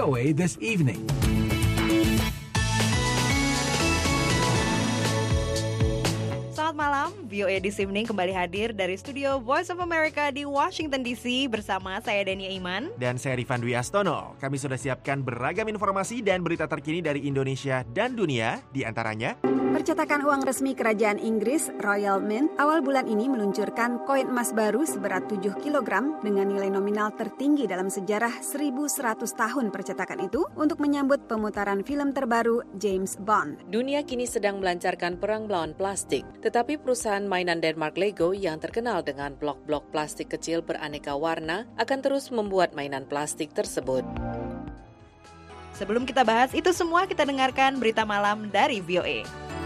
VOA This Evening. Selamat malam, VOA This Evening kembali hadir dari studio Voice of America di Washington DC bersama saya Dania Iman. Dan saya Rifan Dwi Astono. Kami sudah siapkan beragam informasi dan berita terkini dari Indonesia dan dunia, di antaranya percetakan uang resmi Kerajaan Inggris, Royal Mint, awal bulan ini meluncurkan koin emas baru seberat 7 kg dengan nilai nominal tertinggi dalam sejarah 1.100 tahun percetakan itu untuk menyambut pemutaran film terbaru James Bond. Dunia kini sedang melancarkan perang melawan plastik, tetapi perusahaan mainan Denmark Lego yang terkenal dengan blok-blok plastik kecil beraneka warna akan terus membuat mainan plastik tersebut. Sebelum kita bahas itu semua, kita dengarkan berita malam dari VOA.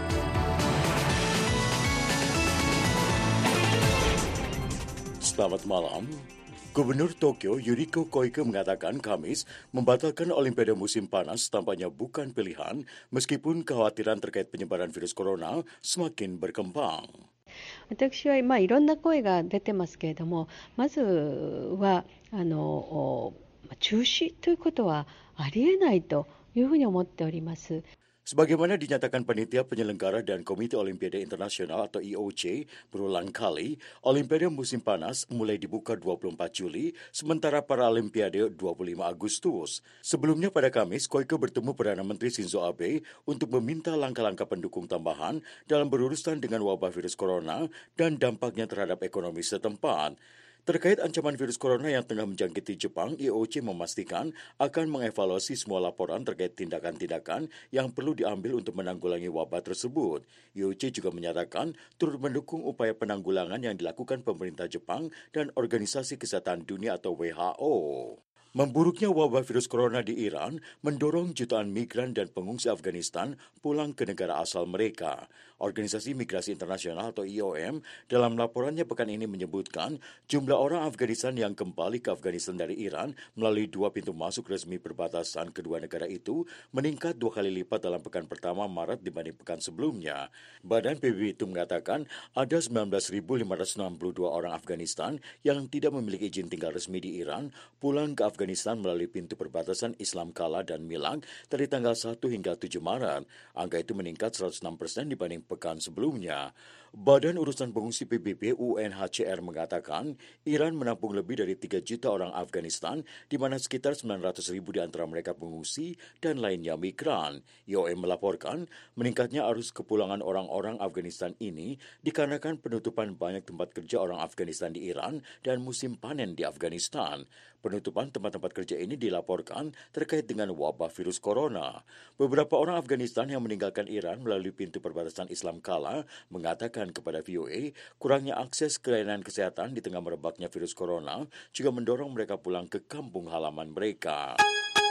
Selamat malam. Gubernur Tokyo Yuriko Koike mengatakan Kamis membatalkan Olimpiade musim panas tampaknya bukan pilihan meskipun kekhawatiran terkait penyebaran virus corona semakin berkembang. 私はいろんな声が出てますけれども、まずは中止ということはありえないというふうに思っております。 Sebagaimana dinyatakan panitia penyelenggara dan Komite Olimpiade Internasional atau IOC berulang kali, Olimpiade musim panas mulai dibuka 24 Juli, sementara Paralimpiade 25 Agustus. Sebelumnya pada Kamis, Koike bertemu Perdana Menteri Shinzo Abe untuk meminta langkah-langkah pendukung tambahan dalam berurusan dengan wabah virus corona dan dampaknya terhadap ekonomi setempat. Terkait ancaman virus corona yang tengah menjangkiti Jepang, IOC memastikan akan mengevaluasi semua laporan terkait tindakan-tindakan yang perlu diambil untuk menanggulangi wabah tersebut. IOC juga menyatakan turut mendukung upaya penanggulangan yang dilakukan pemerintah Jepang dan Organisasi Kesehatan Dunia atau WHO. Memburuknya wabah virus corona di Iran mendorong jutaan migran dan pengungsi Afghanistan pulang ke negara asal mereka. Organisasi Migrasi Internasional atau IOM dalam laporannya pekan ini menyebutkan jumlah orang Afghanistan yang kembali ke Afghanistan dari Iran melalui 2 pintu masuk resmi perbatasan kedua negara itu meningkat 2 kali lipat dalam pekan pertama Maret dibanding pekan sebelumnya. Badan PBB itu mengatakan ada 19.562 orang Afghanistan yang tidak memiliki izin tinggal resmi di Iran pulang ke Afghanistan melalui pintu perbatasan Islam Kala dan Milang dari tanggal 1 hingga 7 Maret. Angka itu meningkat 106% dibanding pekan sebelumnya. Badan Urusan Pengungsi PBB UNHCR mengatakan Iran menampung lebih dari 3 juta orang Afghanistan, di mana sekitar 900.000 di antara mereka pengungsi dan lainnya migran. IOM melaporkan meningkatnya arus kepulangan orang-orang Afghanistan ini dikarenakan penutupan banyak tempat kerja orang Afghanistan di Iran dan musim panen di Afghanistan. Penutupan tempat-tempat kerja ini dilaporkan terkait dengan wabah virus corona. Beberapa orang Afghanistan yang meninggalkan Iran melalui pintu perbatasan Islam Kala mengatakan kepada VOA kurangnya akses ke layanan kesehatan di tengah merebaknya virus corona juga mendorong mereka pulang ke kampung halaman mereka.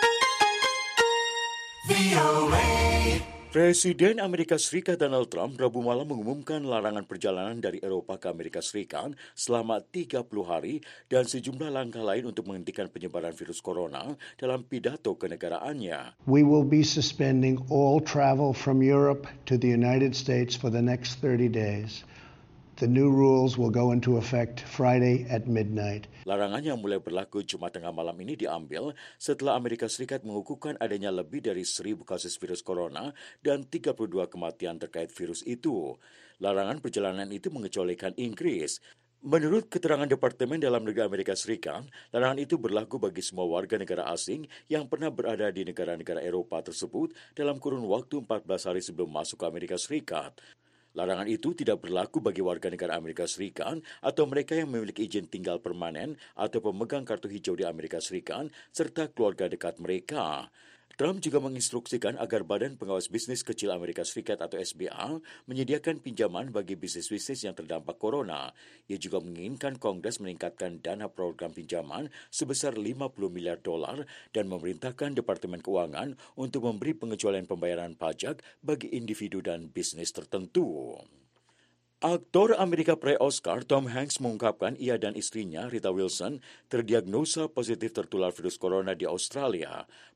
Presiden Amerika Serikat Donald Trump Rabu malam mengumumkan larangan perjalanan dari Eropa ke Amerika Serikat selama 30 hari dan sejumlah langkah lain untuk menghentikan penyebaran virus corona dalam pidato kenegaraannya. We will be suspending all travel from Europe to the United States for the next 30 days. The new rules will go into effect Friday at midnight. Larangan yang mulai berlaku Jumat tengah malam ini diambil setelah Amerika Serikat mengukuhkan adanya lebih dari 1.000 kasus virus corona dan 32 kematian terkait virus itu. Larangan perjalanan itu mengecualikan Inggris. Menurut keterangan Departemen Dalam Negeri Amerika Serikat, larangan itu berlaku bagi semua warga negara asing yang pernah berada di negara-negara Eropa tersebut dalam kurun waktu 14 hari sebelum masuk ke Amerika Serikat. Larangan itu tidak berlaku bagi warga negara Amerika Serikat atau mereka yang memiliki izin tinggal permanen atau pemegang kartu hijau di Amerika Serikat serta keluarga dekat mereka. Trump juga menginstruksikan agar Badan Pengawas Bisnis Kecil Amerika Serikat atau SBA menyediakan pinjaman bagi bisnis-bisnis yang terdampak corona. Ia juga menginginkan Kongres meningkatkan dana program pinjaman sebesar $50 miliar dan memerintahkan Departemen Keuangan untuk memberi pengecualian pembayaran pajak bagi individu dan bisnis tertentu. Aktor Amerika pre-Oscar Tom Hanks mengungkapkan ia dan istrinya Rita Wilson terdiagnosa positif tertular virus corona di Australia.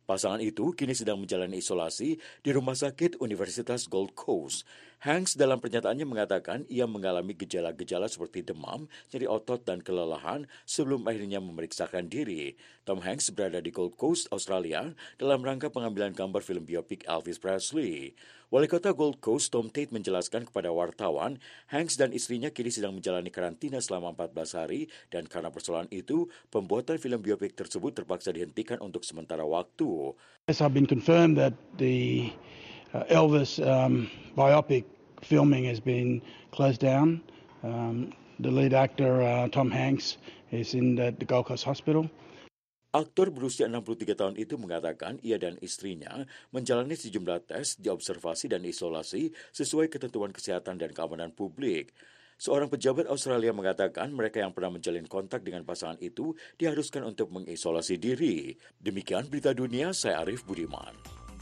Pasangan itu kini sedang menjalani isolasi di Rumah Sakit Universitas Gold Coast. Hanks dalam pernyataannya mengatakan ia mengalami gejala-gejala seperti demam, nyeri otot, dan kelelahan sebelum akhirnya memeriksakan diri. Tom Hanks berada di Gold Coast, Australia dalam rangka pengambilan gambar film biopik Elvis Presley. Wali kota Gold Coast, Tom Tate, menjelaskan kepada wartawan, Hanks dan istrinya kini sedang menjalani karantina selama 14 hari dan karena persoalan itu, pembuatan film biopik tersebut terpaksa dihentikan untuk sementara waktu. Yes, I've been confirmed that the Elvis biopic filming has been closed down. The lead actor, Tom Hanks, is in the Gold Coast Hospital. Aktor berusia 63 tahun itu mengatakan ia dan istrinya menjalani sejumlah tes, diobservasi dan isolasi sesuai ketentuan kesehatan dan keamanan publik. Seorang pejabat Australia mengatakan mereka yang pernah menjalin kontak dengan pasangan itu diharuskan untuk mengisolasi diri. Demikian berita dunia, saya Arif Budiman.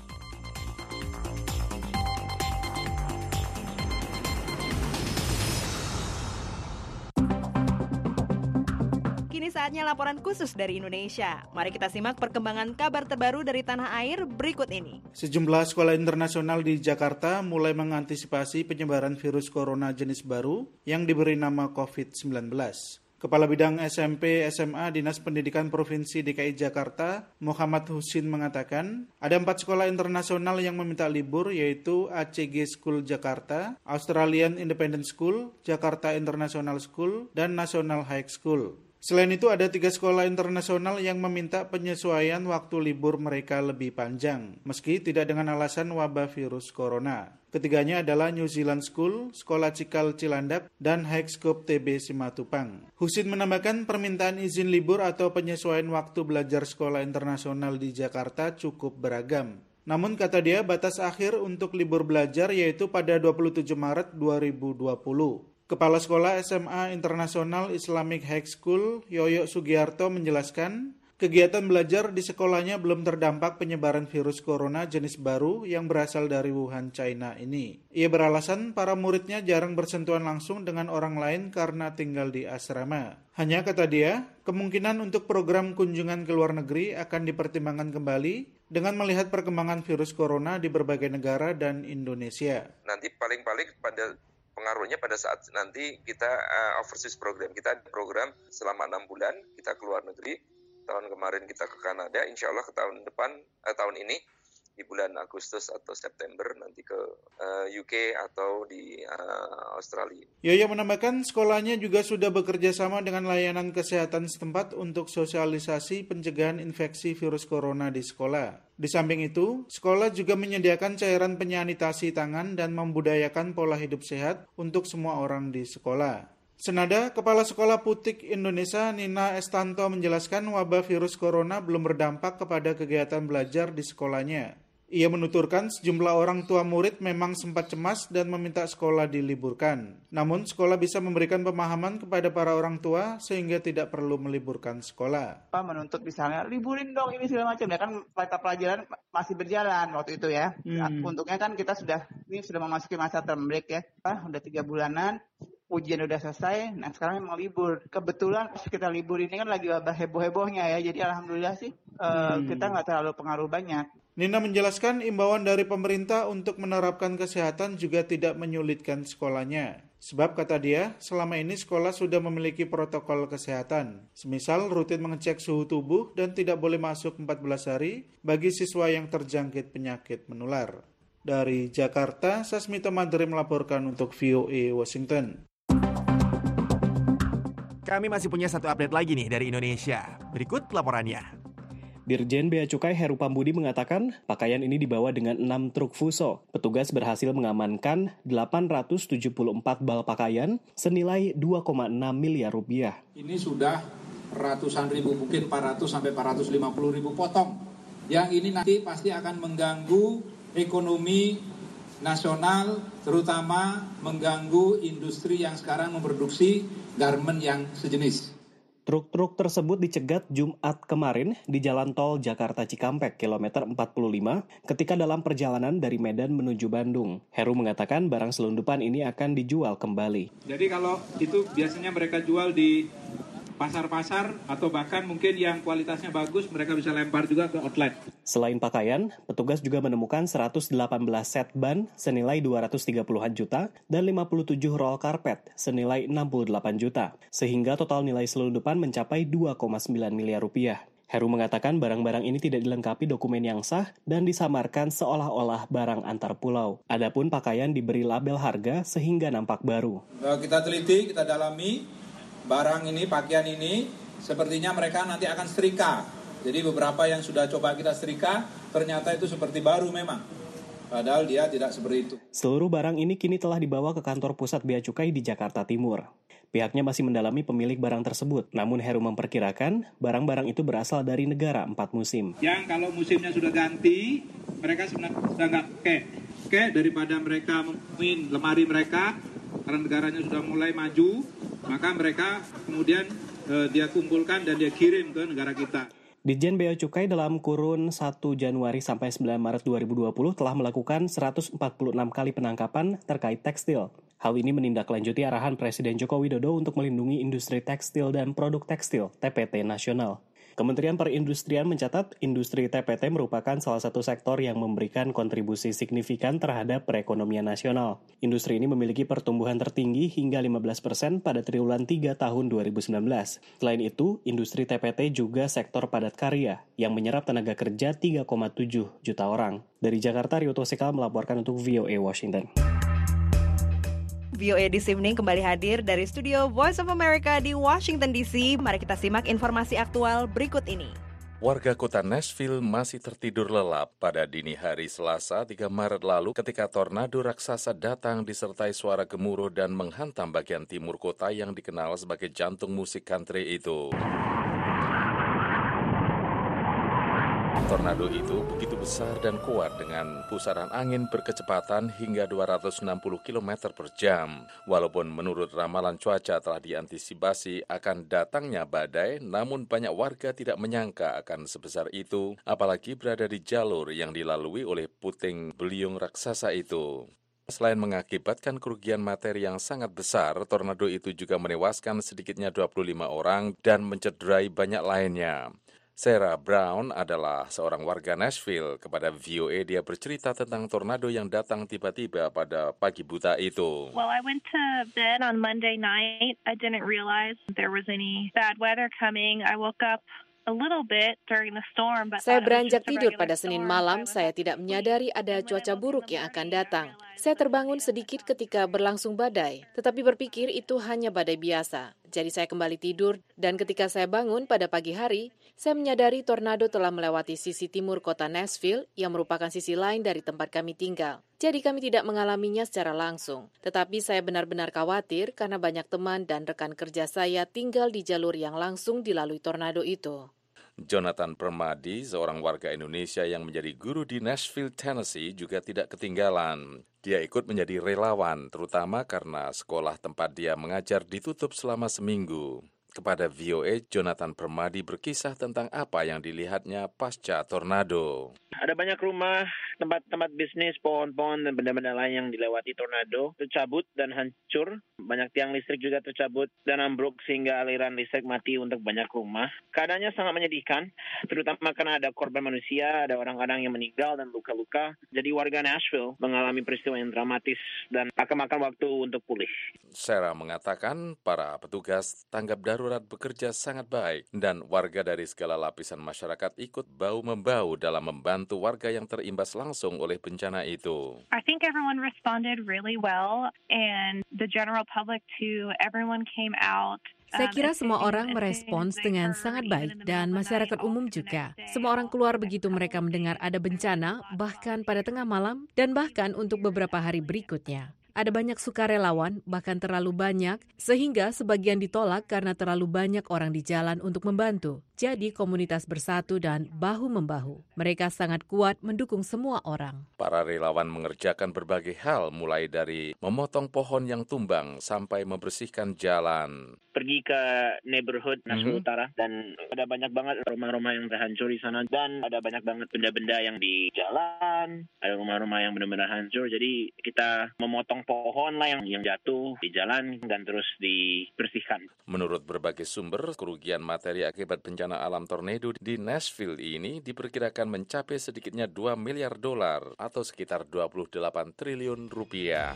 Kini saatnya laporan khusus dari Indonesia. Mari kita simak perkembangan kabar terbaru dari tanah air berikut ini. Sejumlah sekolah internasional di Jakarta mulai mengantisipasi penyebaran virus corona jenis baru yang diberi nama COVID-19. Kepala Bidang SMP SMA Dinas Pendidikan Provinsi DKI Jakarta, Muhammad Husin mengatakan, ada 4 sekolah internasional yang meminta libur, yaitu ACG School Jakarta, Australian Independent School, Jakarta International School, dan National High School. Selain itu, ada 3 sekolah internasional yang meminta penyesuaian waktu libur mereka lebih panjang, meski tidak dengan alasan wabah virus corona. Ketiganya adalah New Zealand School, Sekolah Cikal Cilandak, dan High Scope TB Simatupang. Husin menambahkan permintaan izin libur atau penyesuaian waktu belajar sekolah internasional di Jakarta cukup beragam. Namun kata dia, batas akhir untuk libur belajar yaitu pada 27 Maret 2020. Kepala Sekolah SMA Internasional Islamic High School, Yoyo Sugiarto, menjelaskan, kegiatan belajar di sekolahnya belum terdampak penyebaran virus corona jenis baru yang berasal dari Wuhan, China ini. Ia beralasan para muridnya jarang bersentuhan langsung dengan orang lain karena tinggal di asrama. Hanya kata dia, kemungkinan untuk program kunjungan ke luar negeri akan dipertimbangkan kembali dengan melihat perkembangan virus corona di berbagai negara dan Indonesia. Nanti paling-paling pada pengaruhnya pada saat nanti kita overseas program. Kita ada program selama 6 bulan, kita ke luar negeri. Tahun kemarin kita ke Kanada, insya Allah ke tahun depan, tahun ini, di bulan Agustus atau September nanti ke UK atau di Australia. Yoyo menambahkan sekolahnya juga sudah bekerja sama dengan layanan kesehatan setempat untuk sosialisasi pencegahan infeksi virus corona di sekolah. Di samping itu, sekolah juga menyediakan cairan penyanitasi tangan dan membudayakan pola hidup sehat untuk semua orang di sekolah. Senada, Kepala Sekolah Putik Indonesia Nina Estanto menjelaskan wabah virus corona belum berdampak kepada kegiatan belajar di sekolahnya. Ia menuturkan sejumlah orang tua murid memang sempat cemas dan meminta sekolah diliburkan. Namun, sekolah bisa memberikan pemahaman kepada para orang tua sehingga tidak perlu meliburkan sekolah. Menuntut misalnya, liburin dong ini segala macam. Ya kan mata pelajaran masih berjalan waktu itu ya. Untungnya kan kita sudah memasuki masa term break ya. Udah 3 bulanan. Ujian udah selesai, nah sekarang mau libur. Kebetulan kita libur ini kan lagi wabah heboh-hebohnya ya, jadi alhamdulillah sih kita nggak terlalu pengaruh banyak. Nina menjelaskan imbauan dari pemerintah untuk menerapkan kesehatan juga tidak menyulitkan sekolahnya. Sebab kata dia, selama ini sekolah sudah memiliki protokol kesehatan. Semisal rutin mengecek suhu tubuh dan tidak boleh masuk 14 hari bagi siswa yang terjangkit penyakit menular. Dari Jakarta, Sasmita Madri melaporkan untuk VOA Washington. Kami masih punya satu update lagi nih dari Indonesia. Berikut laporannya. Dirjen Bea Cukai Heru Pambudi mengatakan pakaian ini dibawa dengan 6 truk fuso. Petugas berhasil mengamankan 874 bal pakaian senilai 2,6 miliar rupiah. Ini sudah ratusan ribu, mungkin 400 sampai 450 ribu potong. Yang ini nanti pasti akan mengganggu ekonomi nasional, terutama mengganggu industri yang sekarang memproduksi garmen yang sejenis. Truk-truk tersebut dicegat Jumat kemarin di Jalan Tol Jakarta Cikampek, kilometer 45, ketika dalam perjalanan dari Medan menuju Bandung. Heru mengatakan barang selundupan ini akan dijual kembali. Jadi kalau itu biasanya mereka jual di pasar-pasar atau bahkan mungkin yang kualitasnya bagus mereka bisa lempar juga ke outlet. Selain pakaian, petugas juga menemukan 118 set ban senilai 230-an juta dan 57 roll karpet senilai 68 juta, sehingga total nilai selundupan mencapai 2,9 miliar rupiah. Heru mengatakan barang-barang ini tidak dilengkapi dokumen yang sah dan disamarkan seolah-olah barang antar pulau. Adapun pakaian diberi label harga sehingga nampak baru. Kita teliti, kita dalami barang ini, pakaian ini, sepertinya mereka nanti akan setrika. Jadi beberapa yang sudah coba kita setrika, ternyata itu seperti baru memang. Padahal dia tidak seperti itu. Seluruh barang ini kini telah dibawa ke kantor pusat Bea Cukai di Jakarta Timur. Pihaknya masih mendalami pemilik barang tersebut, namun Heru memperkirakan barang-barang itu berasal dari negara 4 musim. Yang kalau musimnya sudah ganti, mereka sebenarnya sudah nggak pakai daripada mereka memenuhi lemari mereka, karena negaranya sudah mulai maju, maka mereka kemudian dia kumpulkan dan dia kirim ke negara kita. Ditjen Bea Cukai dalam kurun 1 Januari sampai 9 Maret 2020 telah melakukan 146 kali penangkapan terkait tekstil. Hal ini menindaklanjuti arahan Presiden Joko Widodo untuk melindungi industri tekstil dan produk tekstil (TPT) nasional. Kementerian Perindustrian mencatat industri TPT merupakan salah satu sektor yang memberikan kontribusi signifikan terhadap perekonomian nasional. Industri ini memiliki pertumbuhan tertinggi hingga 15% pada triwulan 3 tahun 2019. Selain itu, industri TPT juga sektor padat karya yang menyerap tenaga kerja 3,7 juta orang. Dari Jakarta, Rio Tosikal melaporkan untuk VOA Washington. VOA This Evening kembali hadir dari studio Voice of America di Washington DC. Mari kita simak informasi aktual berikut ini. Warga kota Nashville masih tertidur lelap pada dini hari Selasa 3 Maret lalu ketika tornado raksasa datang disertai suara gemuruh dan menghantam bagian timur kota yang dikenal sebagai jantung musik country itu. Tornado itu begitu besar dan kuat dengan pusaran angin berkecepatan hingga 260 km per jam. Walaupun menurut ramalan cuaca telah diantisipasi akan datangnya badai, namun banyak warga tidak menyangka akan sebesar itu, apalagi berada di jalur yang dilalui oleh puting beliung raksasa itu. Selain mengakibatkan kerugian materi yang sangat besar, tornado itu juga menewaskan sedikitnya 25 orang dan mencederai banyak lainnya. Sarah Brown adalah seorang warga Nashville. Kepada VOA, dia bercerita tentang tornado yang datang tiba-tiba pada pagi buta itu. Well, I went to bed on Monday night. I didn't realize there was any bad weather coming. I woke up a little bit during the storm, but saya beranjak tidur pada Senin malam, saya tidak menyadari ada cuaca buruk yang akan datang. Saya terbangun sedikit ketika berlangsung badai, tetapi berpikir itu hanya badai biasa. Jadi saya kembali tidur, dan ketika saya bangun pada pagi hari, saya menyadari tornado telah melewati sisi timur kota Nashville yang merupakan sisi lain dari tempat kami tinggal. Jadi kami tidak mengalaminya secara langsung. Tetapi saya benar-benar khawatir karena banyak teman dan rekan kerja saya tinggal di jalur yang langsung dilalui tornado itu. Jonathan Permadi, seorang warga Indonesia yang menjadi guru di Nashville, Tennessee, juga tidak ketinggalan. Dia ikut menjadi relawan, terutama karena sekolah tempat dia mengajar ditutup selama seminggu. Kepada VOA, Jonathan Permadi berkisah tentang apa yang dilihatnya pasca tornado. Ada banyak rumah, tempat-tempat bisnis, pohon-pohon, dan benda-benda lain yang dilewati tornado tercabut dan hancur. Banyak tiang listrik juga tercabut dan ambruk sehingga aliran listrik mati untuk banyak rumah. Keadaannya sangat menyedihkan, terutama karena ada korban manusia, ada orang-orang yang meninggal dan luka-luka. Jadi warga Nashville mengalami peristiwa yang dramatis dan akan makan waktu untuk pulih. Sarah mengatakan para petugas tanggap darurat bekerja sangat baik dan warga dari segala lapisan masyarakat ikut bahu-membahu dalam membantu warga yang terimbas langsung oleh bencana itu. I think everyone responded really well and the general public too, everyone came out. Saya kira semua orang merespons dengan sangat baik dan masyarakat umum juga. Semua orang keluar begitu mereka mendengar ada bencana, bahkan pada tengah malam dan bahkan untuk beberapa hari berikutnya. Ada banyak sukarelawan, bahkan terlalu banyak, sehingga sebagian ditolak karena terlalu banyak orang di jalan untuk membantu. Jadi komunitas bersatu dan bahu-membahu. Mereka sangat kuat mendukung semua orang. Para relawan mengerjakan berbagai hal, mulai dari memotong pohon yang tumbang sampai membersihkan jalan. pergi ke neighborhood Nashville Utara dan ada banyak banget rumah-rumah yang terhancur di sana dan ada banyak banget benda-benda yang di jalan, ada rumah-rumah yang benar-benar hancur. Jadi kita memotong pohon lah yang jatuh di jalan dan terus dibersihkan. Menurut berbagai sumber, kerugian materi akibat bencana alam tornado di Nashville ini diperkirakan mencapai sedikitnya $2 miliar atau sekitar 28 triliun rupiah.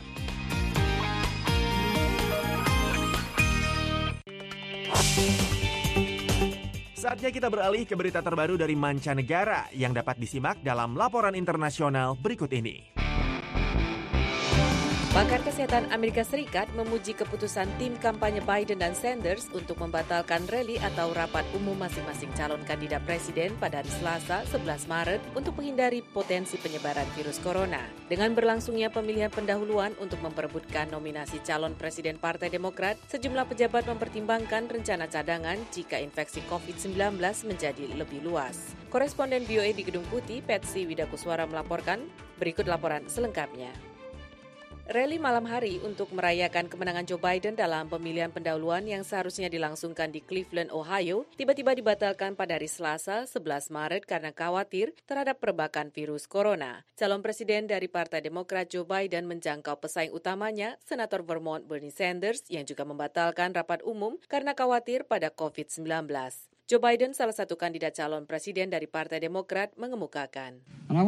Saatnya kita beralih ke berita terbaru dari mancanegara yang dapat disimak dalam laporan internasional berikut ini. Pakar Kesehatan Amerika Serikat memuji keputusan tim kampanye Biden dan Sanders untuk membatalkan rally atau rapat umum masing-masing calon kandidat presiden pada hari Selasa 11 Maret untuk menghindari potensi penyebaran virus corona. Dengan berlangsungnya pemilihan pendahuluan untuk memperebutkan nominasi calon presiden Partai Demokrat, sejumlah pejabat mempertimbangkan rencana cadangan jika infeksi COVID-19 menjadi lebih luas. Koresponden VOA di Gedung Putih, Patsy Widakuswara melaporkan, berikut laporan selengkapnya. Rally malam hari untuk merayakan kemenangan Joe Biden dalam pemilihan pendahuluan yang seharusnya dilangsungkan di Cleveland, Ohio, tiba-tiba dibatalkan pada hari Selasa 11 Maret karena khawatir terhadap perbakan virus corona. Calon presiden dari Partai Demokrat Joe Biden menjangkau pesaing utamanya, Senator Vermont Bernie Sanders, yang juga membatalkan rapat umum karena khawatir pada COVID-19. Joe Biden, salah satu kandidat calon presiden dari Partai Demokrat, mengemukakan.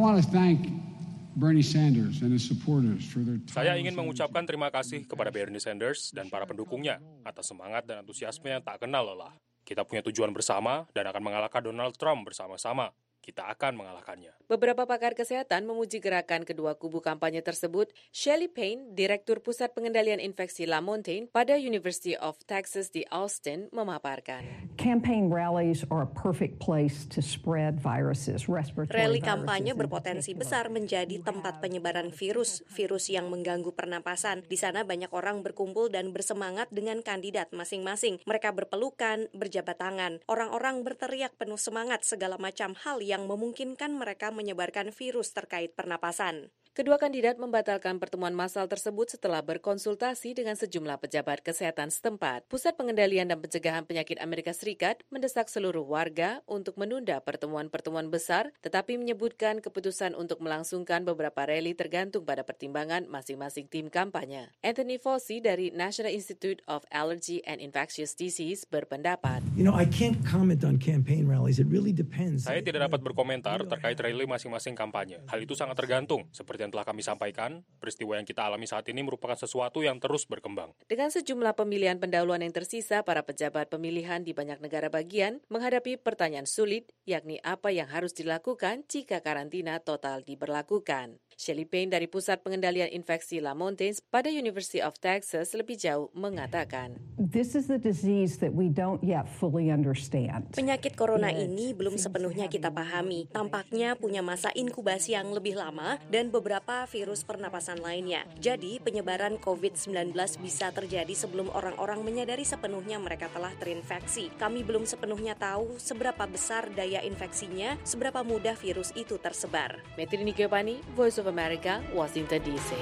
Saya ingin mengucapkan terima kasih kepada Bernie Sanders dan para pendukungnya atas semangat dan antusiasme yang tak kenal lelah. Kita punya tujuan bersama dan akan mengalahkan Donald Trump bersama-sama. Kita akan mengalahkannya. Beberapa pakar kesehatan memuji gerakan kedua kubu kampanye tersebut. Shelley Payne, Direktur Pusat Pengendalian Infeksi LaMontagne pada University of Texas di Austin, memaparkan. Campaign rallies are a perfect place to spread viruses, respiratory Rally kampanye berpotensi besar menjadi tempat penyebaran virus yang mengganggu pernapasan. Di sana banyak orang berkumpul dan bersemangat dengan kandidat masing-masing. Mereka berpelukan, berjabat tangan. Orang-orang berteriak penuh semangat segala macam hal yang memungkinkan mereka menyebarkan virus terkait pernapasan. Kedua kandidat membatalkan pertemuan massal tersebut setelah berkonsultasi dengan sejumlah pejabat kesehatan setempat. Pusat Pengendalian dan Pencegahan Penyakit Amerika Serikat mendesak seluruh warga untuk menunda pertemuan-pertemuan besar, tetapi menyebutkan keputusan untuk melangsungkan beberapa rally tergantung pada pertimbangan masing-masing tim kampanye. Anthony Fauci dari National Institute of Allergy and Infectious Disease berpendapat. I can't comment on campaign rallies. It really depends. Saya tidak dapat berkomentar terkait rally masing-masing kampanye. Hal itu sangat tergantung. Seperti yang telah kami sampaikan, peristiwa yang kita alami saat ini merupakan sesuatu yang terus berkembang. Dengan sejumlah pemilihan pendahuluan yang tersisa, para pejabat pemilihan di banyak negara bagian menghadapi pertanyaan sulit, yakni apa yang harus dilakukan jika karantina total diberlakukan. Shelley Payne dari Pusat Pengendalian Infeksi LaMontagne pada University of Texas lebih jauh mengatakan. This is the disease that we don't yet fully understand. Penyakit corona ini belum sepenuhnya kita pahami. Tampaknya punya masa inkubasi yang lebih lama dan beberapa virus pernapasan lainnya. Jadi penyebaran COVID-19 bisa terjadi sebelum orang-orang menyadari sepenuhnya mereka telah terinfeksi. Kami belum sepenuhnya tahu seberapa besar daya infeksinya, seberapa mudah virus itu tersebar. Metri Nikyopani, Voice of America, Washington DC.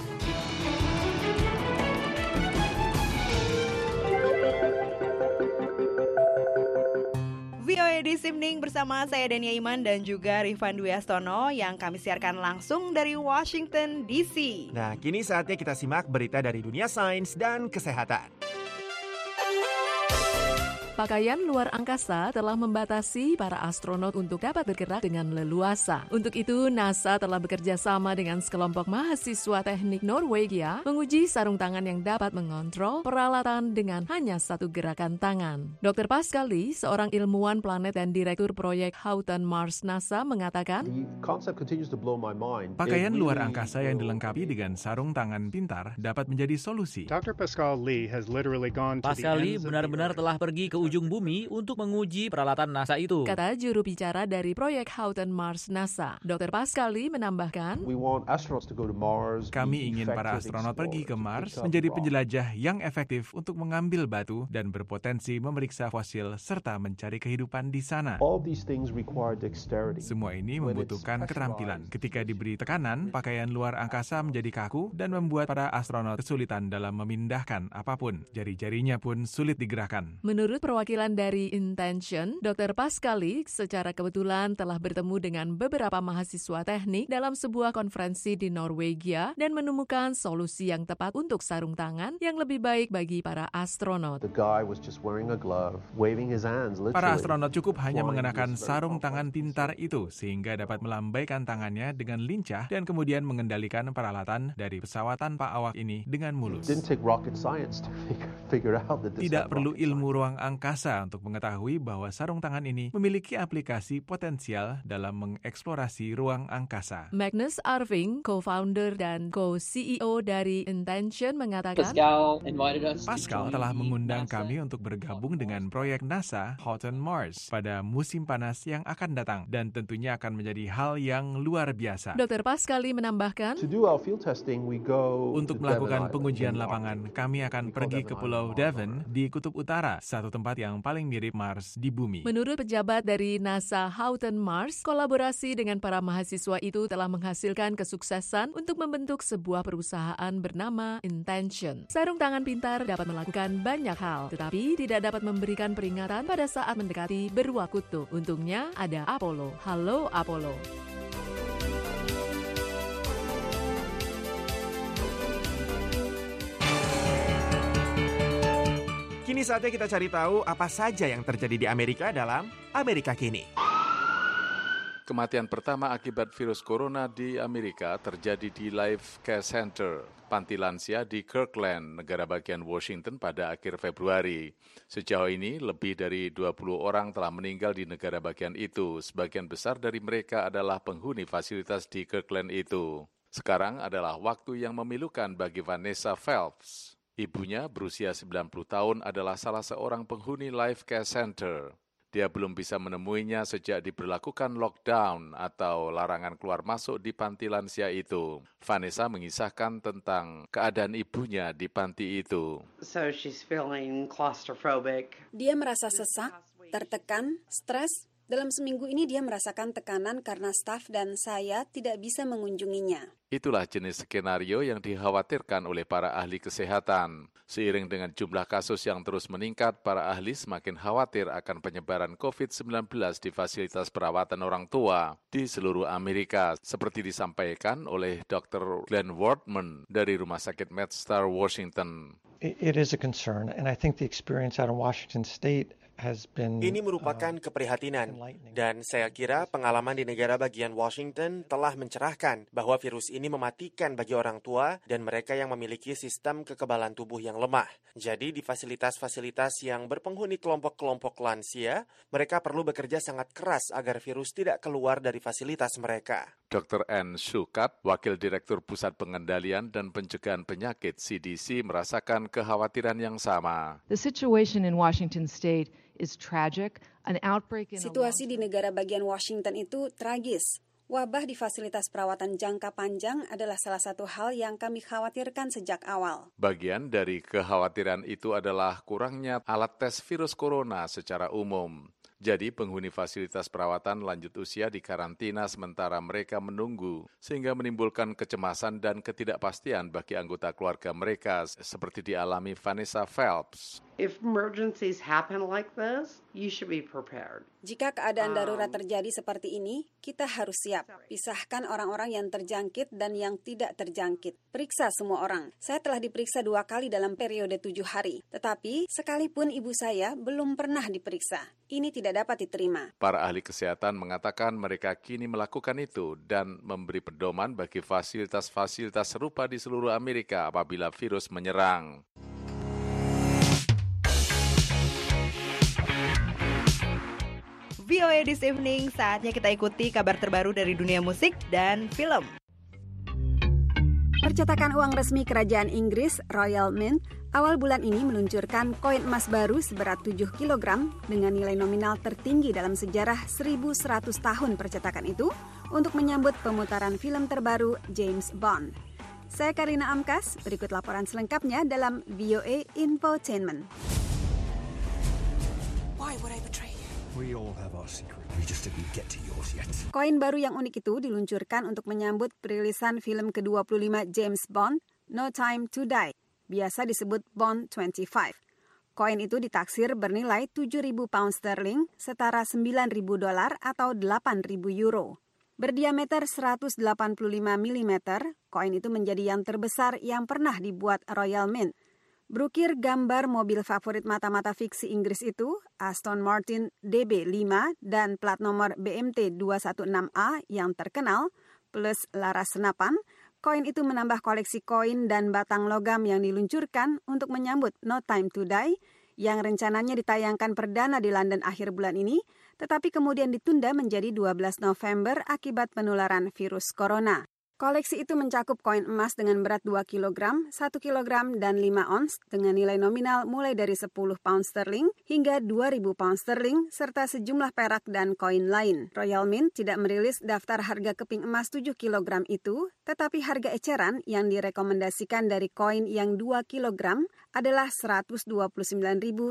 VOA This Evening bersama saya Dania Iman dan juga Rifan Dwi Astono yang kami siarkan langsung dari Washington DC. Nah, kini saatnya kita simak berita dari dunia sains dan kesehatan. Pakaian luar angkasa telah membatasi para astronot untuk dapat bergerak dengan leluasa. Untuk itu, NASA telah bekerja sama dengan sekelompok mahasiswa teknik Norwegia menguji sarung tangan yang dapat mengontrol peralatan dengan hanya satu gerakan tangan. Dr. Pascal Lee, seorang ilmuwan planet dan direktur proyek Houghton Mars NASA, mengatakan, pakaian luar angkasa yang dilengkapi dengan sarung tangan pintar dapat menjadi solusi. Pascal Lee benar-benar telah pergi ke ujung bumi untuk menguji peralatan NASA itu. Kata juru bicara dari proyek Houghton Mars NASA, Dr. Pascali menambahkan, kami ingin para astronot pergi ke Mars menjadi penjelajah yang efektif untuk mengambil batu dan berpotensi memeriksa fosil serta mencari kehidupan di sana. Semua ini membutuhkan keterampilan. Ketika diberi tekanan, pakaian luar angkasa menjadi kaku dan membuat para astronot kesulitan dalam memindahkan apapun. Jari-jarinya pun sulit digerakkan. Menurut perwakilan dari Intention, Dr. Pascali secara kebetulan telah bertemu dengan beberapa mahasiswa teknik dalam sebuah konferensi di Norwegia dan menemukan solusi yang tepat untuk sarung tangan yang lebih baik bagi para astronot. Para astronot cukup hanya mengenakan sarung tangan pintar itu sehingga dapat melambaikan tangannya dengan lincah dan kemudian mengendalikan peralatan dari pesawat tanpa awak ini dengan mulus. Tidak perlu ilmu ruang angkasa untuk mengetahui bahwa sarung tangan ini memiliki aplikasi potensial dalam mengeksplorasi ruang angkasa. Magnus Arving, co-founder dan co-CEO dari Intention mengatakan, Pascal telah mengundang kami untuk bergabung dengan proyek NASA Houghton Mars pada musim panas yang akan datang dan tentunya akan menjadi hal yang luar biasa. Dr. Pascali menambahkan, untuk melakukan pengujian lapangan, kami akan pergi ke Pulau Devon di Kutub Utara, satu tempat yang paling mirip Mars di bumi. Menurut pejabat dari NASA Houghton Mars, kolaborasi dengan para mahasiswa itu telah menghasilkan kesuksesan untuk membentuk sebuah perusahaan bernama Intention. Sarung tangan pintar dapat melakukan banyak hal, tetapi tidak dapat memberikan peringatan pada saat mendekati beruang kutub. Untungnya ada Apollo. Halo Apollo. Kini saatnya kita cari tahu apa saja yang terjadi di Amerika dalam Amerika Kini. Kematian pertama akibat virus corona di Amerika terjadi di Life Care Center, panti lansia di Kirkland, negara bagian Washington pada akhir Februari. Sejauh ini, lebih dari 20 orang telah meninggal di negara bagian itu. Sebagian besar dari mereka adalah penghuni fasilitas di Kirkland itu. Sekarang adalah waktu yang memilukan bagi Vanessa Phelps. Ibunya berusia 90 tahun adalah salah seorang penghuni Life Care Center. Dia belum bisa menemuinya sejak diberlakukan lockdown atau larangan keluar masuk di panti lansia itu. Vanessa mengisahkan tentang keadaan ibunya di panti itu. So she's feeling claustrophobic. Dia merasa sesak, tertekan, stres. Dalam seminggu ini dia merasakan tekanan karena staf dan saya tidak bisa mengunjunginya. Itulah jenis skenario yang dikhawatirkan oleh para ahli kesehatan. Seiring dengan jumlah kasus yang terus meningkat, para ahli semakin khawatir akan penyebaran COVID-19 di fasilitas perawatan orang tua di seluruh Amerika, seperti disampaikan oleh Dr. Glenn Wardman dari Rumah Sakit MedStar Washington. It is a concern, and I think the experience out in Washington State ini merupakan keprihatinan, dan saya kira pengalaman di negara bagian Washington telah mencerahkan bahwa virus ini mematikan bagi orang tua dan mereka yang memiliki sistem kekebalan tubuh yang lemah. Jadi di fasilitas-fasilitas yang berpenghuni kelompok-kelompok lansia, mereka perlu bekerja sangat keras agar virus tidak keluar dari fasilitas mereka. Dr. Ann Shukat, Wakil Direktur Pusat Pengendalian dan Pencegahan Penyakit CDC, merasakan kekhawatiran yang sama. The situation in Washington State is tragic. An outbreak in Situasi di negara bagian Washington itu tragis. Wabah di fasilitas perawatan jangka panjang adalah salah satu hal yang kami khawatirkan sejak awal. Bagian dari kekhawatiran itu adalah kurangnya alat tes virus corona secara umum. Jadi penghuni fasilitas perawatan lanjut usia dikarantina sementara mereka menunggu, sehingga menimbulkan kecemasan dan ketidakpastian bagi anggota keluarga mereka, seperti dialami Vanessa Phelps. If emergencies happen like this, you should be prepared. Jika keadaan darurat terjadi seperti ini, kita harus siap. Pisahkan orang-orang yang terjangkit dan yang tidak terjangkit. Periksa semua orang. Saya telah diperiksa 2 kali dalam periode 7 hari. Tetapi, sekalipun ibu saya belum pernah diperiksa. Ini tidak dapat diterima. Para ahli kesehatan mengatakan mereka kini melakukan itu dan memberi pedoman bagi fasilitas-fasilitas serupa di seluruh Amerika apabila virus menyerang. VOA This Evening, saatnya kita ikuti kabar terbaru dari dunia musik dan film. Percetakan uang resmi Kerajaan Inggris, Royal Mint, awal bulan ini meluncurkan koin emas baru seberat 7 kg dengan nilai nominal tertinggi dalam sejarah 1.100 tahun percetakan itu untuk menyambut pemutaran film terbaru James Bond. Saya Karina Amkas, berikut laporan selengkapnya dalam VOA Infotainment. Why would I betray you? We all have our secret. We just didn't get to yours yet. Koin baru yang unik itu diluncurkan untuk menyambut perilisan film ke-25 James Bond, No Time to Die, biasa disebut Bond 25. Koin itu ditaksir bernilai 7.000 pound sterling, setara 9.000 dolar atau 8.000 euro. Berdiameter 185 mm, koin itu menjadi yang terbesar yang pernah dibuat Royal Mint. Brukir gambar mobil favorit mata-mata fiksi Inggris itu, Aston Martin DB5 dan plat nomor BMT 216A yang terkenal, plus laras senapan, koin itu menambah koleksi koin dan batang logam yang diluncurkan untuk menyambut No Time to Die yang rencananya ditayangkan perdana di London akhir bulan ini, tetapi kemudian ditunda menjadi 12 November akibat penularan virus corona. Koleksi itu mencakup koin emas dengan berat 2 kg, 1 kg, dan 5 ons dengan nilai nominal mulai dari 10 pound sterling hingga 2.000 pound sterling serta sejumlah perak dan koin lain. Royal Mint tidak merilis daftar harga keping emas 7 kg itu, tetapi harga eceran yang direkomendasikan dari koin yang 2 kg adalah 129.990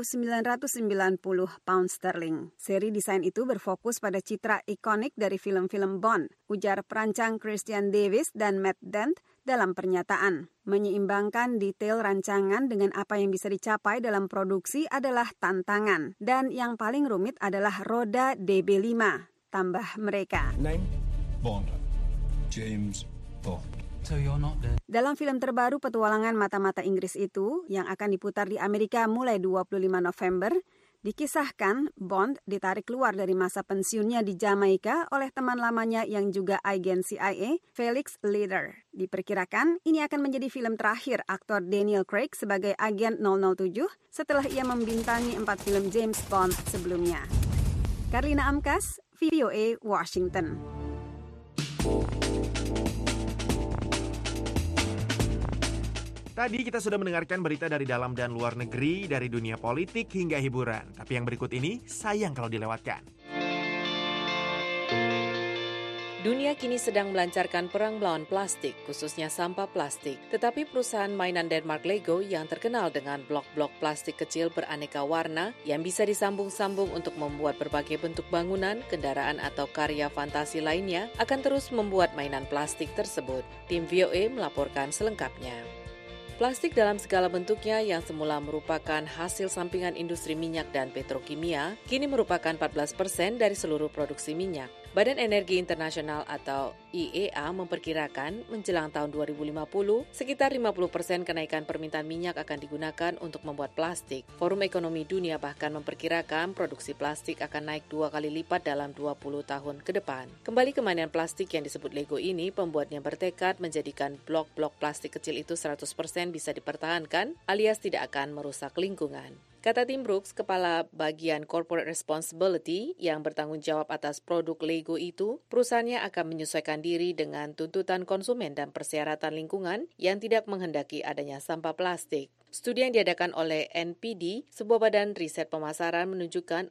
pound sterling. Seri desain itu berfokus pada citra ikonik dari film-film Bond, ujar perancang Christian Davis dan Matt Dent dalam pernyataan. Menyeimbangkan detail rancangan dengan apa yang bisa dicapai dalam produksi adalah tantangan. Dan yang paling rumit adalah roda DB5, tambah mereka. Name? Bond. James Bond. So you're not dead. Dalam film terbaru petualangan mata-mata Inggris itu, yang akan diputar di Amerika mulai 25 November, dikisahkan Bond ditarik keluar dari masa pensiunnya di Jamaika oleh teman lamanya yang juga agen CIA, Felix Leiter. Diperkirakan ini akan menjadi film terakhir aktor Daniel Craig sebagai agen 007 setelah ia membintangi 4 film James Bond sebelumnya. Karina Amkas, VOA Washington. Tadi kita sudah mendengarkan berita dari dalam dan luar negeri, dari dunia politik hingga hiburan. Tapi yang berikut ini sayang kalau dilewatkan. Dunia kini sedang melancarkan perang melawan plastik, khususnya sampah plastik. Tetapi perusahaan mainan Denmark Lego yang terkenal dengan blok-blok plastik kecil beraneka warna yang bisa disambung-sambung untuk membuat berbagai bentuk bangunan, kendaraan atau karya fantasi lainnya akan terus membuat mainan plastik tersebut. Tim VOA melaporkan selengkapnya. Plastik dalam segala bentuknya yang semula merupakan hasil sampingan industri minyak dan petrokimia, kini merupakan 14% dari seluruh produksi minyak. Badan Energi Internasional atau IEA memperkirakan menjelang tahun 2050, sekitar 50% kenaikan permintaan minyak akan digunakan untuk membuat plastik. Forum Ekonomi Dunia bahkan memperkirakan produksi plastik akan naik 2 kali lipat dalam 20 tahun ke depan. Kembali ke mainan plastik yang disebut Lego ini, pembuatnya bertekad menjadikan blok-blok plastik kecil itu 100% bisa dipertahankan, alias tidak akan merusak lingkungan. Kata Tim Brooks, Kepala Bagian Corporate Responsibility yang bertanggung jawab atas produk Lego itu, perusahaannya akan menyesuaikan diri dengan tuntutan konsumen dan persyaratan lingkungan yang tidak menghendaki adanya sampah plastik. Studi yang diadakan oleh NPD, sebuah badan riset pemasaran, menunjukkan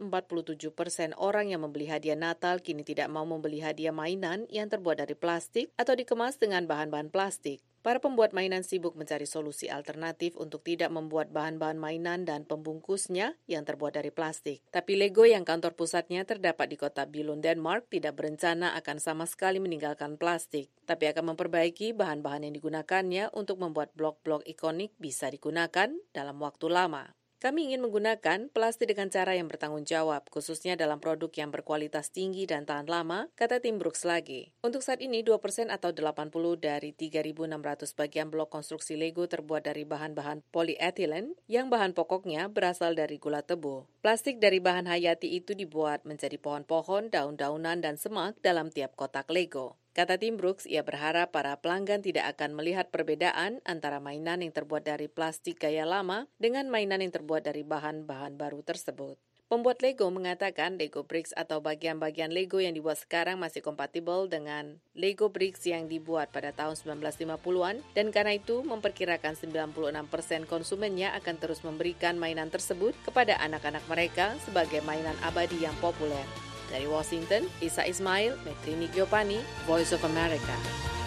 47% orang yang membeli hadiah Natal kini tidak mau membeli hadiah mainan yang terbuat dari plastik atau dikemas dengan bahan-bahan plastik. Para pembuat mainan sibuk mencari solusi alternatif untuk tidak membuat bahan-bahan mainan dan pembungkusnya yang terbuat dari plastik. Tapi Lego yang kantor pusatnya terdapat di kota Billund, Denmark, tidak berencana akan sama sekali meninggalkan plastik, tapi akan memperbaiki bahan-bahan yang digunakannya untuk membuat blok-blok ikonik bisa digunakan dalam waktu lama. Kami ingin menggunakan plastik dengan cara yang bertanggung jawab, khususnya dalam produk yang berkualitas tinggi dan tahan lama, kata Tim Brooks lagi. Untuk saat ini, 2% atau 80 dari 3.600 bagian blok konstruksi Lego terbuat dari bahan-bahan polyethylene, yang bahan pokoknya berasal dari gula tebu. Plastik dari bahan hayati itu dibuat menjadi pohon-pohon, daun-daunan, dan semak dalam tiap kotak Lego. Kata Tim Brooks, ia berharap para pelanggan tidak akan melihat perbedaan antara mainan yang terbuat dari plastik gaya lama dengan mainan yang terbuat dari bahan-bahan baru tersebut. Pembuat Lego mengatakan Lego Bricks atau bagian-bagian Lego yang dibuat sekarang masih kompatibel dengan Lego Bricks yang dibuat pada tahun 1950-an dan karena itu memperkirakan 96% konsumennya akan terus memberikan mainan tersebut kepada anak-anak mereka sebagai mainan abadi yang populer. Dari Washington, Isa Ismail, Metrini Giovanni, Voice of America.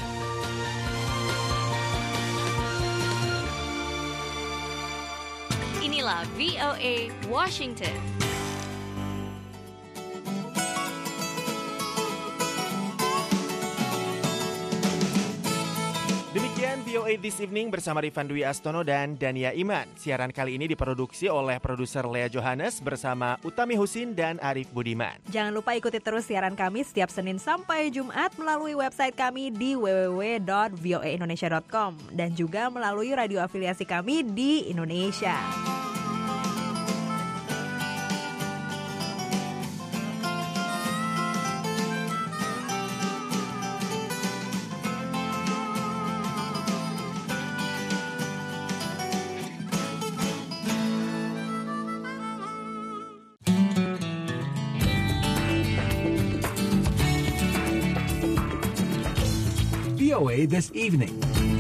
Inilah VOA Washington. Demikian VOA This Evening bersama Rifan Dwi Astono dan Dania Iman. Siaran kali ini diproduksi oleh produser Lea Johannes bersama Utami Husin dan Arif Budiman. Jangan lupa ikuti terus siaran kami setiap Senin sampai Jumat melalui website kami di www.voaindonesia.com dan juga melalui radio afiliasi kami di Indonesia. VOA This Evening.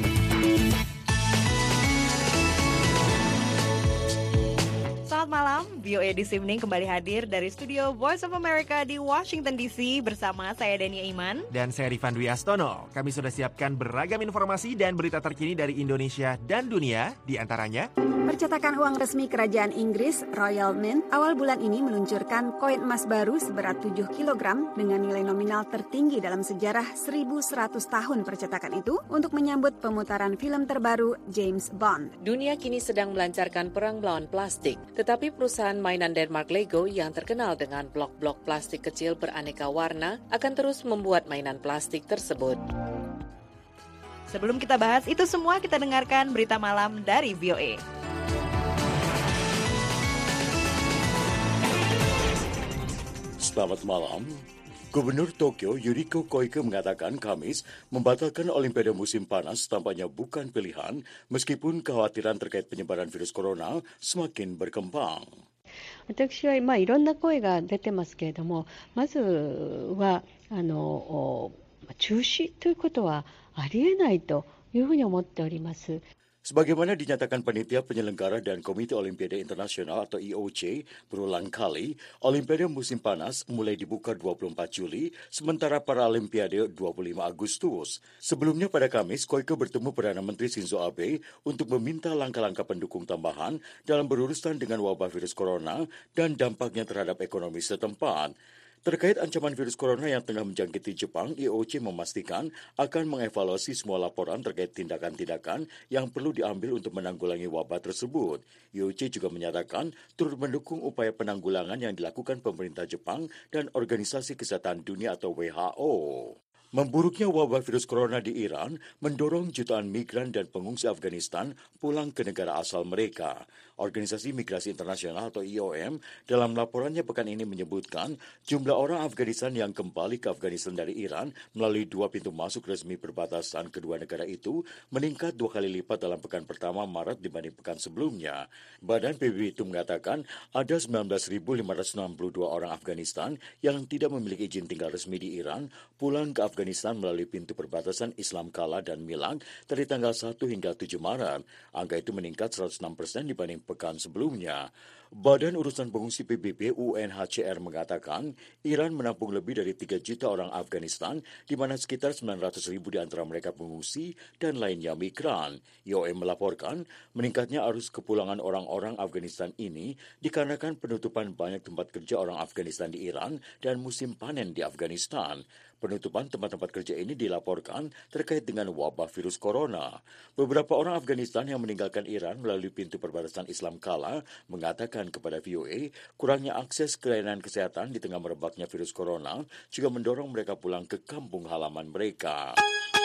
Selamat malam, VOA This Evening kembali hadir dari studio Voice of America di Washington DC bersama saya Dania Iman. Dan saya Rifan Dwi Astono. Kami sudah siapkan beragam informasi dan berita terkini dari Indonesia dan dunia, di antaranya percetakan uang resmi Kerajaan Inggris, Royal Mint, awal bulan ini meluncurkan koin emas baru seberat 7 kg dengan nilai nominal tertinggi dalam sejarah 1.100 tahun percetakan itu untuk menyambut pemutaran film terbaru James Bond. Dunia kini sedang melancarkan perang melawan plastik, tetapi perusahaan mainan Denmark Lego yang terkenal dengan blok-blok plastik kecil beraneka warna akan terus membuat mainan plastik tersebut. Sebelum kita bahas itu semua, kita dengarkan berita malam dari VOA. Selamat malam. Gubernur Tokyo Yuriko Koike mengatakan Kamis membatalkan Olimpiade musim panas tampaknya bukan pilihan meskipun kekhawatiran terkait penyebaran virus corona semakin berkembang. 私はいろんな声が出てますけれども、まずは中止ということはありえないというふうに思っております。 Sebagaimana dinyatakan panitia penyelenggara dan Komite Olimpiade Internasional atau IOC berulang kali, Olimpiade musim panas mulai dibuka 24 Juli, sementara Paralimpiade 25 Agustus. Sebelumnya pada Kamis, Koike bertemu Perdana Menteri Shinzo Abe untuk meminta langkah-langkah pendukung tambahan dalam berurusan dengan wabah virus corona dan dampaknya terhadap ekonomi setempat. Terkait ancaman virus corona yang tengah menjangkiti Jepang, IOC memastikan akan mengevaluasi semua laporan terkait tindakan-tindakan yang perlu diambil untuk menanggulangi wabah tersebut. IOC juga menyatakan turut mendukung upaya penanggulangan yang dilakukan pemerintah Jepang dan Organisasi Kesehatan Dunia atau WHO. Memburuknya wabah virus corona di Iran mendorong jutaan migran dan pengungsi Afghanistan pulang ke negara asal mereka. Organisasi Migrasi Internasional atau IOM dalam laporannya pekan ini menyebutkan jumlah orang Afghanistan yang kembali ke Afghanistan dari Iran melalui 2 pintu masuk resmi perbatasan kedua negara itu meningkat 2 kali lipat dalam pekan pertama Maret dibanding pekan sebelumnya. Badan PBB itu mengatakan ada 19.562 orang Afghanistan yang tidak memiliki izin tinggal resmi di Iran pulang ke Afghanistan melalui pintu perbatasan Islam Kala dan Milang dari tanggal 1 hingga 7 Maret. Angka itu meningkat 106% dibanding pekan sebelumnya. Badan Urusan Pengungsi PBB UNHCR mengatakan Iran menampung lebih dari 3 juta orang Afghanistan, di mana sekitar 900.000 di antara mereka pengungsi dan lainnya migran. IOM melaporkan meningkatnya arus kepulangan orang-orang Afghanistan ini dikarenakan penutupan banyak tempat kerja orang Afghanistan di Iran dan musim panen di Afghanistan. Penutupan tempat-tempat kerja ini dilaporkan terkait dengan wabah virus corona. Beberapa orang Afghanistan yang meninggalkan Iran melalui pintu perbatasan Islam Kala mengatakan kepada VOA, kurangnya akses ke layanan kesehatan di tengah merebaknya virus corona juga mendorong mereka pulang ke kampung halaman mereka.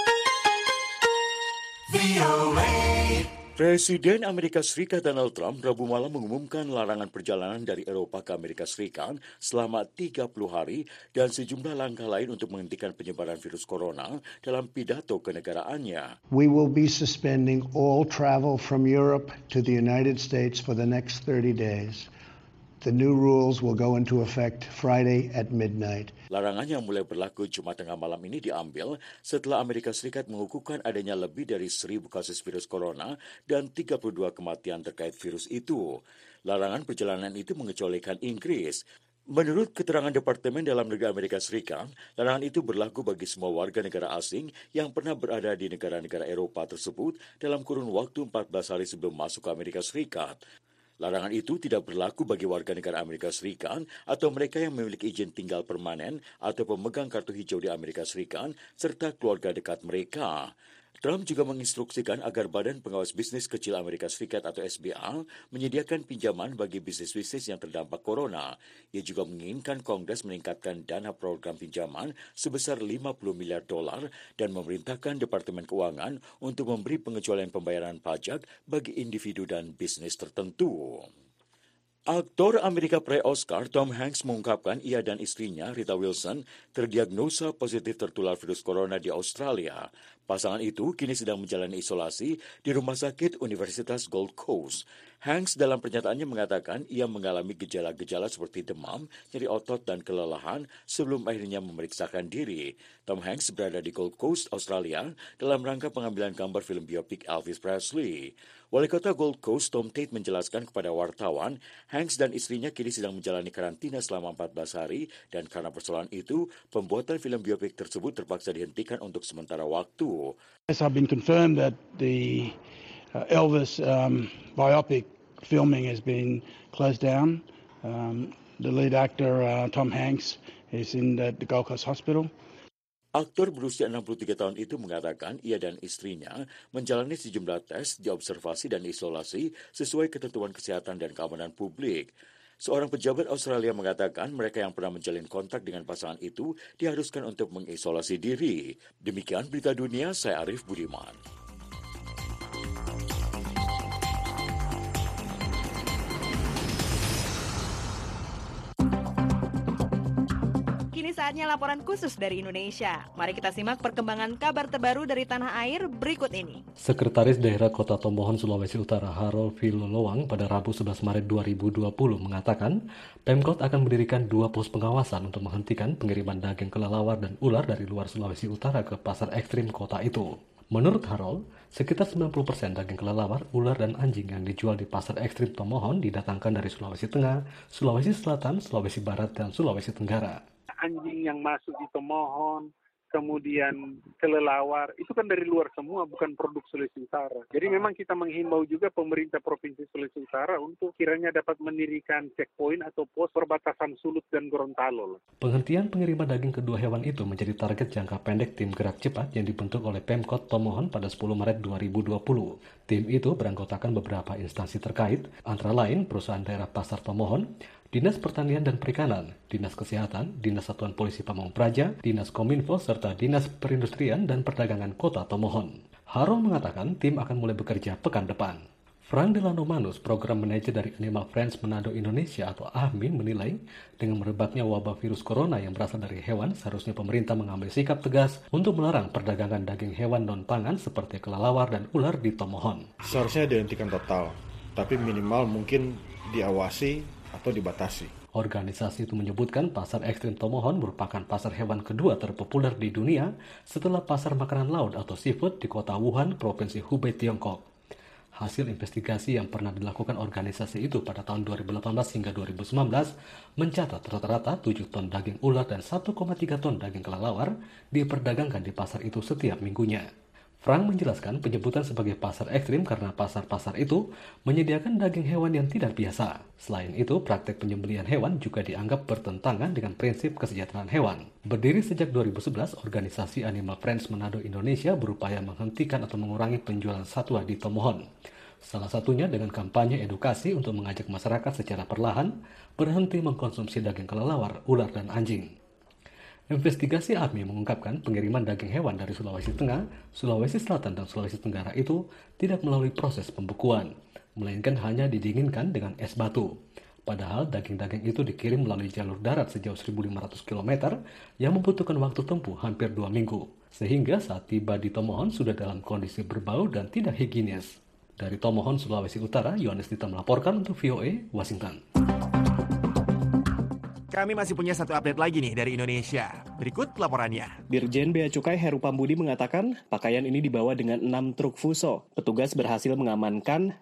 Presiden Amerika Serikat Donald Trump Rabu malam mengumumkan larangan perjalanan dari Eropa ke Amerika Serikat selama 30 hari dan sejumlah langkah lain untuk menghentikan penyebaran virus corona dalam pidato kenegaraannya. We will be suspending all travel from Europe to the United States for the next 30 days. The new rules will go into effect Friday at midnight. Larangan yang mulai berlaku Jumat tengah malam ini diambil setelah Amerika Serikat mengukuhkan adanya lebih dari 1.000 kasus virus corona dan 32 kematian terkait virus itu. Larangan perjalanan itu mengecualikan Inggris. Menurut keterangan Departemen Dalam Negeri Amerika Serikat, larangan itu berlaku bagi semua warga negara asing yang pernah berada di negara-negara Eropa tersebut dalam kurun waktu 14 hari sebelum masuk ke Amerika Serikat. Larangan itu tidak berlaku bagi warga negara Amerika Serikat atau mereka yang memiliki izin tinggal permanen atau pemegang kartu hijau di Amerika Serikat serta keluarga dekat mereka. Trump juga menginstruksikan agar Badan Pengawas Bisnis Kecil Amerika Serikat atau SBA menyediakan pinjaman bagi bisnis-bisnis yang terdampak corona. Ia juga menginginkan Kongres meningkatkan dana program pinjaman sebesar $50 miliar dan memerintahkan Departemen Keuangan untuk memberi pengecualian pembayaran pajak bagi individu dan bisnis tertentu. Aktor Amerika peraih Oscar Tom Hanks mengungkapkan ia dan istrinya Rita Wilson terdiagnosa positif tertular virus corona di Australia. Pasangan itu kini sedang menjalani isolasi di Rumah Sakit Universitas Gold Coast. Hanks dalam pernyataannya mengatakan ia mengalami gejala-gejala seperti demam, nyeri otot, dan kelelahan sebelum akhirnya memeriksakan diri. Tom Hanks berada di Gold Coast, Australia, dalam rangka pengambilan gambar film biopik Elvis Presley. Wali kota Gold Coast, Tom Tate, menjelaskan kepada wartawan, Hanks dan istrinya kini sedang menjalani karantina selama 14 hari, dan karena persoalan itu, pembuatan film biopik tersebut terpaksa dihentikan untuk sementara waktu. Yes, I've been confirmed that the Elvis biopic filming has been closed down. The lead actor, Tom Hanks, is in the Gold Coast Hospital. Aktor berusia 63 tahun itu mengatakan ia dan istrinya menjalani sejumlah tes, diobservasi dan isolasi sesuai ketentuan kesehatan dan keamanan publik. Seorang pejabat Australia mengatakan mereka yang pernah menjalin kontak dengan pasangan itu diharuskan untuk mengisolasi diri. Demikian berita dunia, saya Arif Budiman. Saatnya laporan khusus dari Indonesia. Mari kita simak perkembangan kabar terbaru dari tanah air berikut ini. Sekretaris Daerah Kota Tomohon, Sulawesi Utara, Harold Vilolowang pada Rabu 11 Maret 2020 mengatakan Pemkot akan mendirikan 2 pos pengawasan untuk menghentikan pengiriman daging kelelawar dan ular dari luar Sulawesi Utara ke pasar ekstrim kota itu. Menurut Harold, sekitar 90% daging kelelawar, ular, dan anjing yang dijual di pasar ekstrim Tomohon didatangkan dari Sulawesi Tengah, Sulawesi Selatan, Sulawesi Barat, dan Sulawesi Tenggara. Anjing yang masuk di Tomohon, kemudian kelelawar, itu kan dari luar semua, bukan produk Sulawesi Utara. Jadi memang kita menghimbau juga pemerintah Provinsi Sulawesi Utara untuk kiranya dapat mendirikan checkpoint atau pos perbatasan Sulut dan Gorontalo. Penghentian pengiriman daging kedua hewan itu menjadi target jangka pendek tim gerak cepat yang dibentuk oleh Pemkot Tomohon pada 10 Maret 2020. Tim itu beranggotakan beberapa instansi terkait, antara lain Perusahaan Daerah Pasar Tomohon, Dinas Pertanian dan Perikanan, Dinas Kesehatan, Dinas Satuan Polisi Pamong Praja, Dinas Kominfo, serta Dinas Perindustrian dan Perdagangan Kota Tomohon. Harold mengatakan tim akan mulai bekerja pekan depan. Frank Delano Manus, Program Manager dari Animal Friends Manado Indonesia atau AHMI, menilai dengan merebaknya wabah virus corona yang berasal dari hewan, seharusnya pemerintah mengambil sikap tegas untuk melarang perdagangan daging hewan non-pangan seperti kelelawar dan ular di Tomohon. Seharusnya dihentikan total, tapi minimal mungkin diawasi atau dibatasi. Organisasi itu menyebutkan pasar ekstrim Tomohon merupakan pasar hewan kedua terpopuler di dunia setelah pasar makanan laut atau seafood di kota Wuhan, Provinsi Hubei, Tiongkok. Hasil investigasi yang pernah dilakukan organisasi itu pada tahun 2018 hingga 2019 mencatat rata-rata 7 ton daging ular dan 1,3 ton daging kelelawar diperdagangkan di pasar itu setiap minggunya. Frank menjelaskan penyebutan sebagai pasar ekstrim karena pasar-pasar itu menyediakan daging hewan yang tidak biasa. Selain itu, praktek penyembelihan hewan juga dianggap bertentangan dengan prinsip kesejahteraan hewan. Berdiri sejak 2011, organisasi Animal Friends Manado Indonesia berupaya menghentikan atau mengurangi penjualan satwa di Tomohon. Salah satunya dengan kampanye edukasi untuk mengajak masyarakat secara perlahan berhenti mengkonsumsi daging kelelawar, ular, dan anjing. Investigasi AHMI mengungkapkan pengiriman daging hewan dari Sulawesi Tengah, Sulawesi Selatan, dan Sulawesi Tenggara itu tidak melalui proses pembekuan, melainkan hanya didinginkan dengan es batu. Padahal daging-daging itu dikirim melalui jalur darat sejauh 1.500 km yang membutuhkan waktu tempuh hampir 2 minggu. Sehingga saat tiba di Tomohon sudah dalam kondisi berbau dan tidak higienis. Dari Tomohon, Sulawesi Utara, Yohanes Dita melaporkan untuk VOA, Washington. Kami masih punya satu update lagi nih dari Indonesia. Berikut laporannya. Dirjen Bea Cukai Heru Pambudi mengatakan pakaian ini dibawa dengan 6 truk fuso. Petugas berhasil mengamankan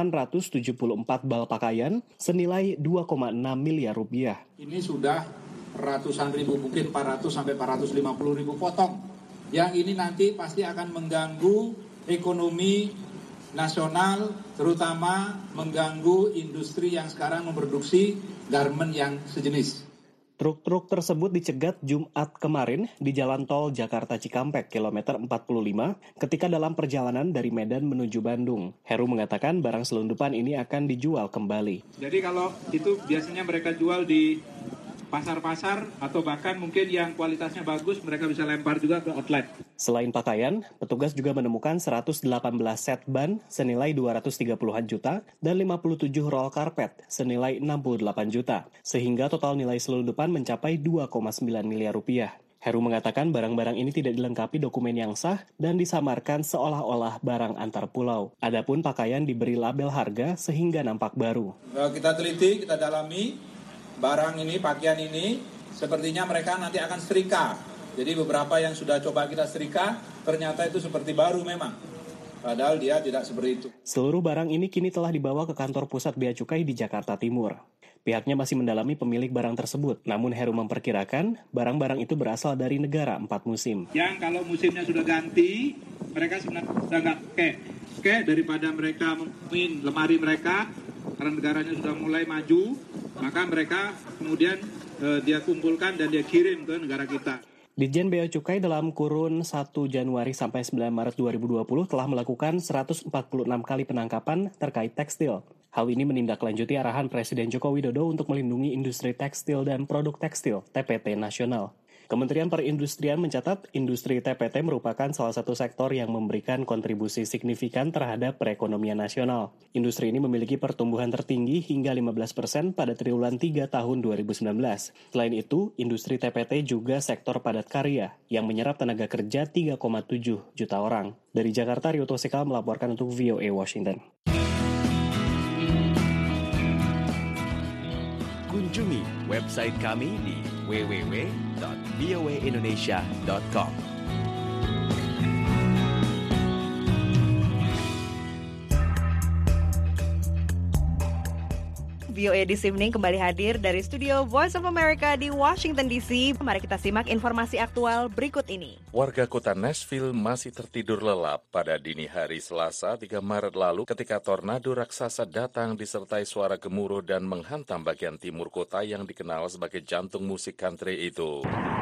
874 bal pakaian senilai 2,6 miliar rupiah. Ini sudah ratusan ribu, mungkin 400 sampai 450 ribu potong. Yang ini nanti pasti akan mengganggu ekonomi nasional, terutama mengganggu industri yang sekarang memproduksi garmen yang sejenis. Truk-truk tersebut dicegat Jumat kemarin di Jalan Tol Jakarta Cikampek, kilometer 45, ketika dalam perjalanan dari Medan menuju Bandung. Heru mengatakan barang selundupan ini akan dijual kembali. Jadi kalau itu biasanya mereka jual di pasar-pasar atau bahkan mungkin yang kualitasnya bagus mereka bisa lempar juga ke outlet. Selain pakaian, petugas juga menemukan 118 set ban senilai 230-an juta dan 57 roll karpet senilai 68 juta, sehingga total nilai selundupan mencapai 2,9 miliar rupiah. Heru mengatakan barang-barang ini tidak dilengkapi dokumen yang sah dan disamarkan seolah-olah barang antar pulau. Adapun pakaian diberi label harga sehingga nampak baru. Kita teliti, kita dalami. Barang ini, pakaian ini, sepertinya mereka nanti akan setrika. Jadi beberapa yang sudah coba kita setrika, ternyata itu seperti baru memang. Padahal dia tidak seperti itu. Seluruh barang ini kini telah dibawa ke kantor pusat Bea Cukai di Jakarta Timur. Pihaknya masih mendalami pemilik barang tersebut. Namun Heru memperkirakan barang-barang itu berasal dari negara 4 musim. Yang kalau musimnya sudah ganti, mereka sebenarnya sudah nggak pakai daripada mereka mungkin lemari mereka, karena negaranya sudah mulai maju, maka mereka kemudian dia kumpulkan dan dia kirim ke negara kita. Ditjen Bea Cukai dalam kurun 1 Januari sampai 9 Maret 2020 telah melakukan 146 kali penangkapan terkait tekstil. Hal ini menindaklanjuti arahan Presiden Joko Widodo untuk melindungi industri tekstil dan produk tekstil (TPT) nasional. Kementerian Perindustrian mencatat industri TPT merupakan salah satu sektor yang memberikan kontribusi signifikan terhadap perekonomian nasional. Industri ini memiliki pertumbuhan tertinggi hingga 15% pada triwulan 3 tahun 2019. Selain itu, industri TPT juga sektor padat karya yang menyerap tenaga kerja 3,7 juta orang. Dari Jakarta, Rio Tosikal melaporkan untuk VOA Washington. Kunjungi website kami di www.voaindonesia.com. VOA This Evening kembali hadir dari studio Voice of America di Washington DC. Mari kita simak informasi aktual berikut ini. Warga kota Nashville masih tertidur lelap pada dini hari Selasa 3 Maret lalu ketika tornado raksasa datang disertai suara gemuruh dan menghantam bagian timur kota yang dikenal sebagai jantung musik country itu.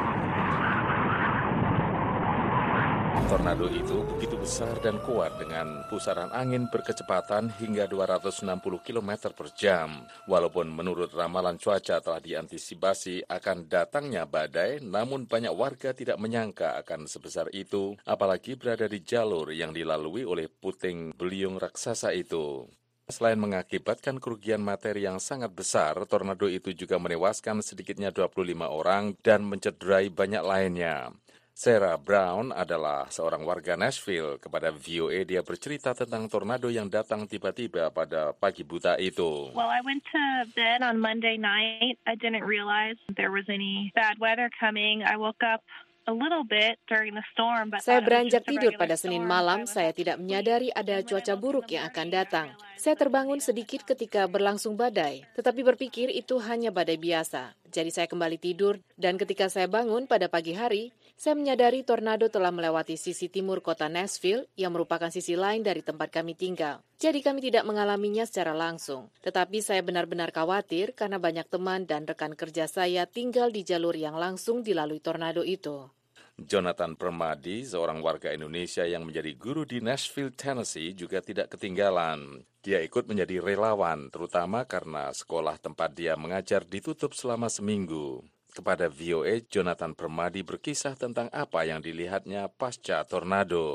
Tornado itu begitu besar dan kuat dengan pusaran angin berkecepatan hingga 260 km per jam. Walaupun menurut ramalan cuaca telah diantisipasi akan datangnya badai, namun banyak warga tidak menyangka akan sebesar itu, apalagi berada di jalur yang dilalui oleh puting beliung raksasa itu. Selain mengakibatkan kerugian materi yang sangat besar, tornado itu juga menewaskan sedikitnya 25 orang dan mencederai banyak lainnya. Sarah Brown adalah seorang warga Nashville. Kepada VOA, dia bercerita tentang tornado yang datang tiba-tiba pada pagi buta itu. Well, I went to bed on Monday night. I didn't realize there was any bad weather coming. I woke up a little bit during the storm, but saya beranjak tidur pada Senin malam. Saya tidak menyadari ada cuaca buruk yang akan datang. Saya terbangun sedikit ketika berlangsung badai, tetapi berpikir itu hanya badai biasa. Jadi saya kembali tidur, dan ketika saya bangun pada pagi hari, saya menyadari tornado telah melewati sisi timur kota Nashville yang merupakan sisi lain dari tempat kami tinggal. Jadi kami tidak mengalaminya secara langsung. Tetapi saya benar-benar khawatir karena banyak teman dan rekan kerja saya tinggal di jalur yang langsung dilalui tornado itu. Jonathan Permadi, seorang warga Indonesia yang menjadi guru di Nashville, Tennessee, juga tidak ketinggalan. Dia ikut menjadi relawan, terutama karena sekolah tempat dia mengajar ditutup selama seminggu. Kepada VOA, Jonathan Permadi berkisah tentang apa yang dilihatnya pasca tornado.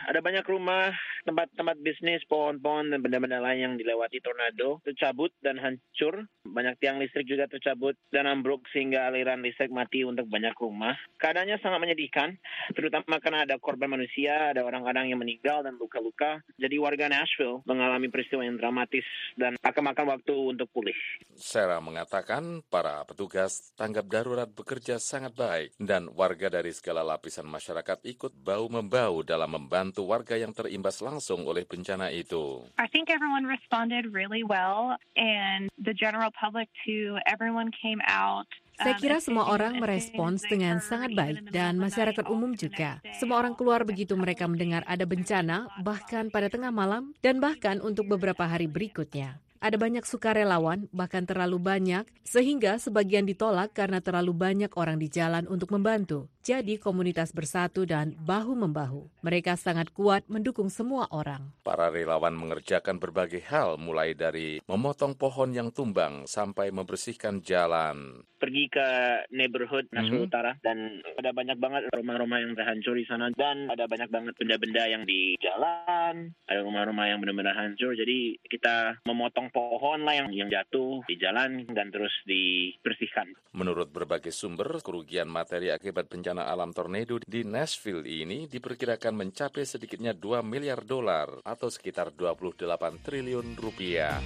Ada banyak rumah, tempat-tempat bisnis, pohon-pohon dan benda-benda lain yang dilewati tornado tercabut dan hancur. Banyak tiang listrik juga tercabut dan ambruk sehingga aliran listrik mati untuk banyak rumah. Keadaannya sangat menyedihkan, terutama karena ada korban manusia, ada orang-orang yang meninggal dan luka-luka. Jadi warga Nashville mengalami peristiwa yang dramatis dan akan makan waktu untuk pulih. Sarah mengatakan para petugas tanggap darurat bekerja sangat baik dan warga dari segala lapisan masyarakat ikut bahu-membahu dalam membantu warga yang terimbas langsung oleh bencana itu. I think everyone responded really well and the general public too, everyone came out. Saya kira semua orang merespons dengan sangat baik dan masyarakat umum juga. Semua orang keluar begitu mereka mendengar ada bencana, bahkan pada tengah malam dan bahkan untuk beberapa hari berikutnya. Ada banyak sukarelawan, bahkan terlalu banyak, sehingga sebagian ditolak karena terlalu banyak orang di jalan untuk membantu. Jadi komunitas bersatu dan bahu-membahu. Mereka sangat kuat mendukung semua orang. Para relawan mengerjakan berbagai hal, mulai dari memotong pohon yang tumbang sampai membersihkan jalan. Pergi ke neighborhood Nashville Utara dan ada banyak banget rumah-rumah yang terhancur di sana dan ada banyak banget benda-benda yang di jalan, ada rumah-rumah yang benar-benar hancur. Jadi kita memotong pohon lah yang jatuh di jalan dan terus dibersihkan. Menurut berbagai sumber, kerugian materi akibat bencana alam tornado di Nashville ini diperkirakan mencapai sedikitnya $2 miliar atau sekitar 28 triliun rupiah.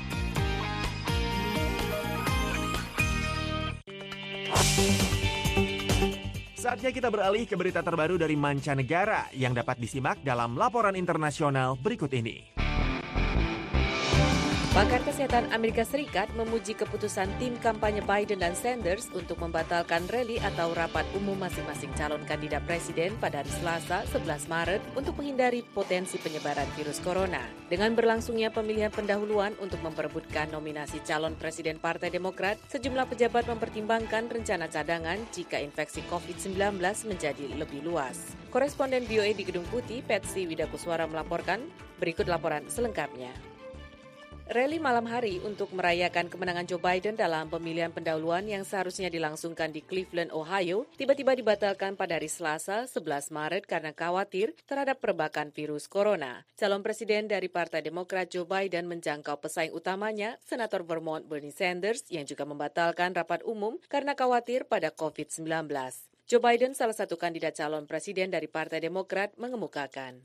Saatnya kita beralih ke berita terbaru dari mancanegara yang dapat disimak dalam laporan internasional berikut ini. Pakar Kesehatan Amerika Serikat memuji keputusan tim kampanye Biden dan Sanders untuk membatalkan rally atau rapat umum masing-masing calon kandidat presiden pada hari Selasa 11 Maret untuk menghindari potensi penyebaran virus corona. Dengan berlangsungnya pemilihan pendahuluan untuk memperebutkan nominasi calon presiden Partai Demokrat, sejumlah pejabat mempertimbangkan rencana cadangan jika infeksi COVID-19 menjadi lebih luas. Koresponden VOA di Gedung Putih, Patsy Widakuswara melaporkan, berikut laporan selengkapnya. Rally malam hari untuk merayakan kemenangan Joe Biden dalam pemilihan pendahuluan yang seharusnya dilangsungkan di Cleveland, Ohio, tiba-tiba dibatalkan pada hari Selasa 11 Maret karena khawatir terhadap perbakan virus corona. Calon presiden dari Partai Demokrat Joe Biden menjangkau pesaing utamanya, Senator Vermont Bernie Sanders, yang juga membatalkan rapat umum karena khawatir pada COVID-19. Joe Biden, salah satu kandidat calon presiden dari Partai Demokrat, mengemukakan.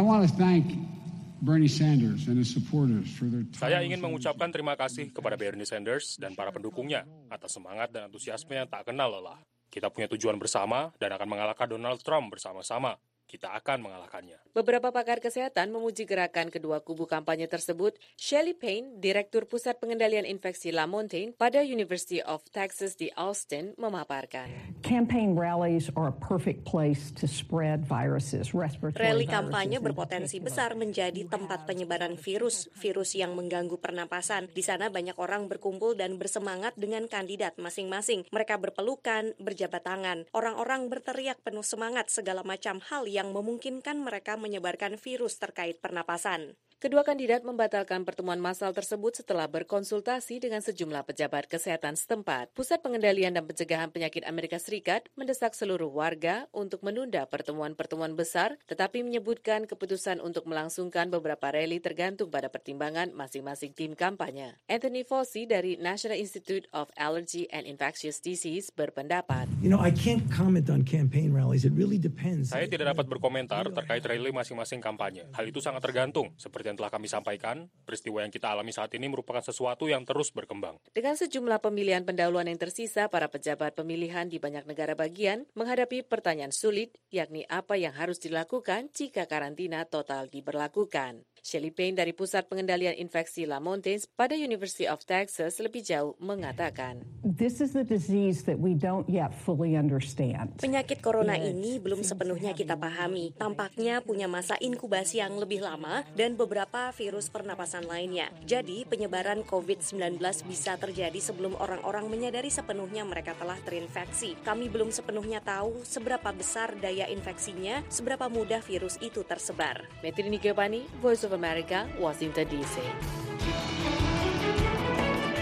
Saya ingin mengucapkan terima kasih kepada Bernie Sanders dan para pendukungnya atas semangat dan antusiasme yang tak kenal lelah. Kita punya tujuan bersama dan akan mengalahkan Donald Trump bersama-sama. Kita akan mengalahkannya. Beberapa pakar kesehatan memuji gerakan kedua kubu kampanye tersebut. Shelley Payne, Direktur Pusat Pengendalian Infeksi Lamontagne pada University of Texas di Austin, memaparkan. Campaign rallies are a perfect place to spread viruses, respiratory Rally kampanye berpotensi besar menjadi tempat penyebaran virus yang mengganggu pernapasan. Di sana banyak orang berkumpul dan bersemangat dengan kandidat masing-masing. Mereka berpelukan, berjabat tangan. Orang-orang berteriak penuh semangat segala macam hal yang memungkinkan mereka menyebarkan virus terkait pernapasan. Kedua kandidat membatalkan pertemuan massal tersebut setelah berkonsultasi dengan sejumlah pejabat kesehatan setempat. Pusat Pengendalian dan Pencegahan Penyakit Amerika Serikat mendesak seluruh warga untuk menunda pertemuan-pertemuan besar, tetapi menyebutkan keputusan untuk melangsungkan beberapa rally tergantung pada pertimbangan masing-masing tim kampanye. Anthony Fauci dari National Institute of Allergy and Infectious Disease berpendapat. I can't comment on campaign rallies. It really depends. Saya tidak dapat berkomentar terkait rally masing-masing kampanye. Hal itu sangat tergantung. Seperti yang telah kami sampaikan, peristiwa yang kita alami saat ini merupakan sesuatu yang terus berkembang. Dengan sejumlah pemilihan pendahuluan yang tersisa, para pejabat pemilihan di banyak negara bagian menghadapi pertanyaan sulit, yakni apa yang harus dilakukan jika karantina total diberlakukan. Shelley Payne dari Pusat Pengendalian Infeksi Lamontagne pada University of Texas lebih jauh mengatakan. This is the disease that we don't yet fully understand. Penyakit corona ini belum sepenuhnya kita pahami. Tampaknya punya masa inkubasi yang lebih lama dan beberapa virus pernapasan lainnya. Jadi penyebaran COVID-19 bisa terjadi sebelum orang-orang menyadari sepenuhnya mereka telah terinfeksi. Kami belum sepenuhnya tahu seberapa besar daya infeksinya, seberapa mudah virus itu tersebar. Metrini Giovanni, Voice of America, Washington DC.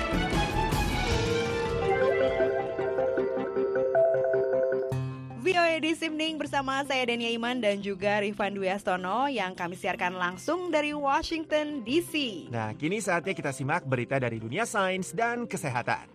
VOA VOA This Evening bersama saya Dania Iman dan juga Rifan Dwi Astono yang kami siarkan langsung dari Washington DC. Nah, kini saatnya kita simak berita dari dunia sains dan kesehatan.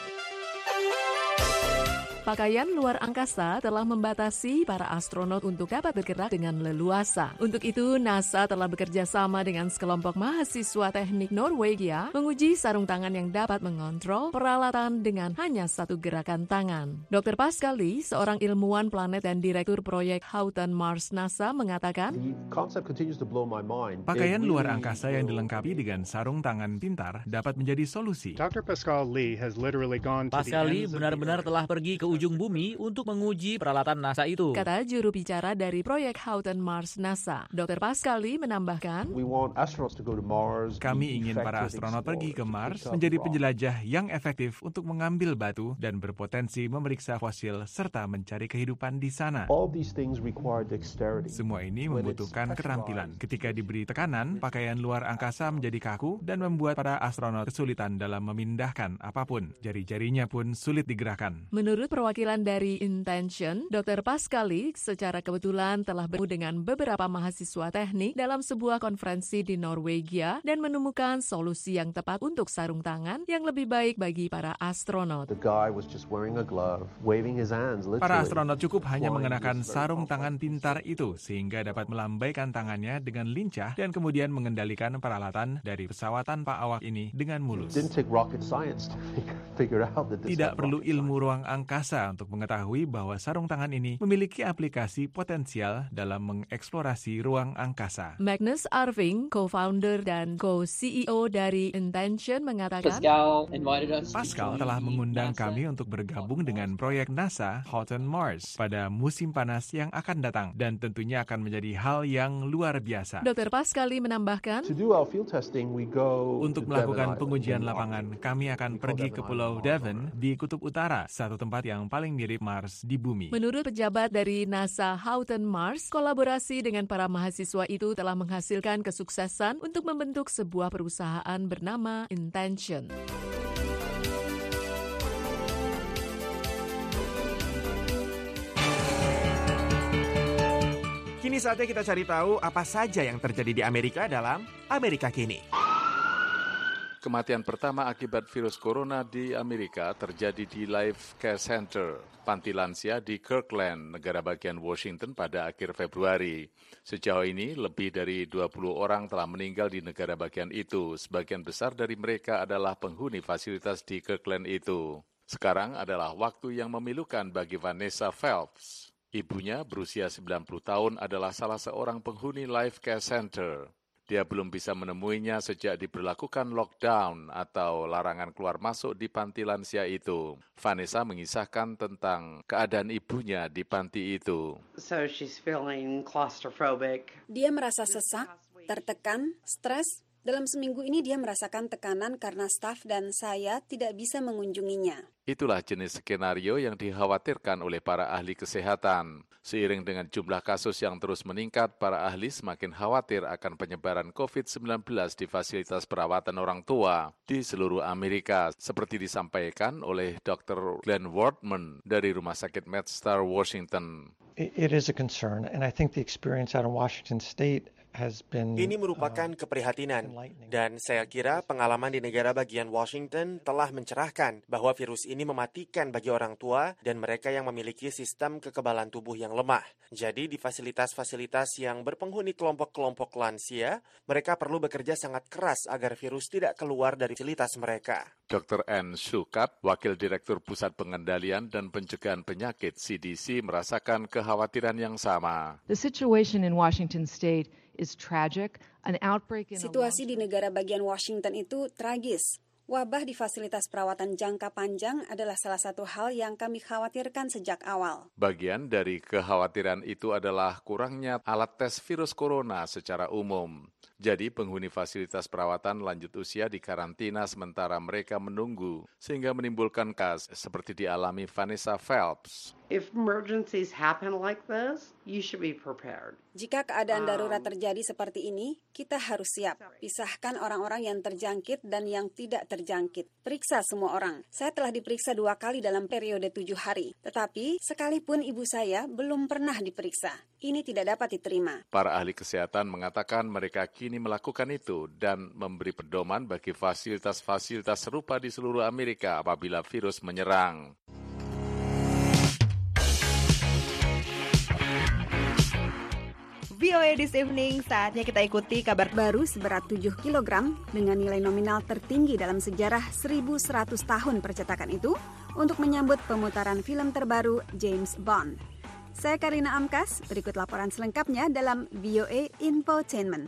Pakaian luar angkasa telah membatasi para astronot untuk dapat bergerak dengan leluasa. Untuk itu, NASA telah bekerja sama dengan sekelompok mahasiswa teknik Norwegia menguji sarung tangan yang dapat mengontrol peralatan dengan hanya satu gerakan tangan. Dr. Pascal Lee, seorang ilmuwan planet dan direktur proyek Houghton Mars NASA, mengatakan, pakaian luar angkasa yang dilengkapi dengan sarung tangan pintar dapat menjadi solusi. Pascal Lee benar-benar telah pergi ke ujung bumi untuk menguji peralatan NASA itu. Kata juru bicara dari proyek Houghton Mars NASA. Dr. Pascal Lee menambahkan, kami ingin para astronot pergi ke Mars menjadi penjelajah yang efektif untuk mengambil batu dan berpotensi memeriksa fosil serta mencari kehidupan di sana. Semua ini membutuhkan keterampilan. Ketika diberi tekanan, pakaian luar angkasa menjadi kaku dan membuat para astronot kesulitan dalam memindahkan apapun. Jari-jarinya pun sulit digerakkan. Menurut perwakilan dari Intention, Dr. Pascal Lee secara kebetulan telah bertemu dengan beberapa mahasiswa teknik dalam sebuah konferensi di Norwegia dan menemukan solusi yang tepat untuk sarung tangan yang lebih baik bagi para astronot. Para astronot cukup hanya mengenakan sarung tangan pintar itu sehingga dapat melambaikan tangannya dengan lincah dan kemudian mengendalikan peralatan dari pesawat tanpa awak ini dengan mulus. Tidak perlu ilmu ruang angkasa untuk mengetahui bahwa sarung tangan ini memiliki aplikasi potensial dalam mengeksplorasi ruang angkasa. Magnus Arving, co-founder dan co-CEO dari Intention, mengatakan, Pascal telah mengundang kami untuk bergabung dengan proyek NASA Houghton Mars pada musim panas yang akan datang dan tentunya akan menjadi hal yang luar biasa. Dr. Pascal Lee menambahkan, untuk melakukan pengujian lapangan, kami akan pergi ke Pulau Devon di Kutub Utara, satu tempat yang paling mirip Mars di bumi. Menurut pejabat dari NASA Houghton Mars, kolaborasi dengan para mahasiswa itu telah menghasilkan kesuksesan untuk membentuk sebuah perusahaan bernama Intention. Kini saatnya kita cari tahu apa saja yang terjadi di Amerika dalam Amerika Kini. Kematian pertama akibat virus corona di Amerika terjadi di Life Care Center, panti lansia di Kirkland, negara bagian Washington pada akhir Februari. Sejauh ini, lebih dari 20 orang telah meninggal di negara bagian itu. Sebagian besar dari mereka adalah penghuni fasilitas di Kirkland itu. Sekarang adalah waktu yang memilukan bagi Vanessa Phelps. Ibunya berusia 90 tahun adalah salah seorang penghuni Life Care Center. Dia belum bisa menemuinya sejak diberlakukan lockdown atau larangan keluar masuk di panti lansia itu. Vanessa mengisahkan tentang keadaan ibunya di panti itu. So she's feeling claustrophobic. Dia merasa sesak, tertekan, stres. Dalam seminggu ini dia merasakan tekanan karena staf dan saya tidak bisa mengunjunginya. Itulah jenis skenario yang dikhawatirkan oleh para ahli kesehatan. Seiring dengan jumlah kasus yang terus meningkat, para ahli semakin khawatir akan penyebaran COVID-19 di fasilitas perawatan orang tua di seluruh Amerika, seperti disampaikan oleh Dr. Glenn Wardman dari Rumah Sakit MedStar Washington. It is a concern, and I think the experience out in Washington State ini merupakan keprihatinan, dan saya kira pengalaman di negara bagian Washington telah mencerahkan bahwa virus ini mematikan bagi orang tua dan mereka yang memiliki sistem kekebalan tubuh yang lemah. Jadi di fasilitas-fasilitas yang berpenghuni kelompok-kelompok lansia, mereka perlu bekerja sangat keras agar virus tidak keluar dari fasilitas mereka. Dr. Ann Shukat, Wakil Direktur Pusat Pengendalian dan Pencegahan Penyakit CDC, merasakan kekhawatiran yang sama. The situation in Washington State is tragic. An outbreak in Situasi di negara bagian Washington itu tragis. Wabah di fasilitas perawatan jangka panjang adalah salah satu hal yang kami khawatirkan sejak awal. Bagian dari kekhawatiran itu adalah kurangnya alat tes virus corona secara umum. Jadi penghuni fasilitas perawatan lanjut usia dikarantina sementara mereka menunggu, sehingga menimbulkan kasus seperti dialami Vanessa Phelps. If emergencies happen like this, you should be prepared. Jika keadaan darurat terjadi seperti ini, kita harus siap. Pisahkan orang-orang yang terjangkit dan yang tidak terjangkit. Periksa semua orang. Saya telah diperiksa 2 kali dalam periode 7 hari. Tetapi, sekalipun ibu saya belum pernah diperiksa. Ini tidak dapat diterima. Para ahli kesehatan mengatakan mereka kini melakukan itu dan memberi pedoman bagi fasilitas-fasilitas serupa di seluruh Amerika apabila virus menyerang. VOA This Evening, saatnya kita ikuti kabar baru seberat 7 kg dengan nilai nominal tertinggi dalam sejarah 1.100 tahun percetakan itu untuk menyambut pemutaran film terbaru James Bond. Saya Karina Amkas, berikut laporan selengkapnya dalam VOA Infotainment.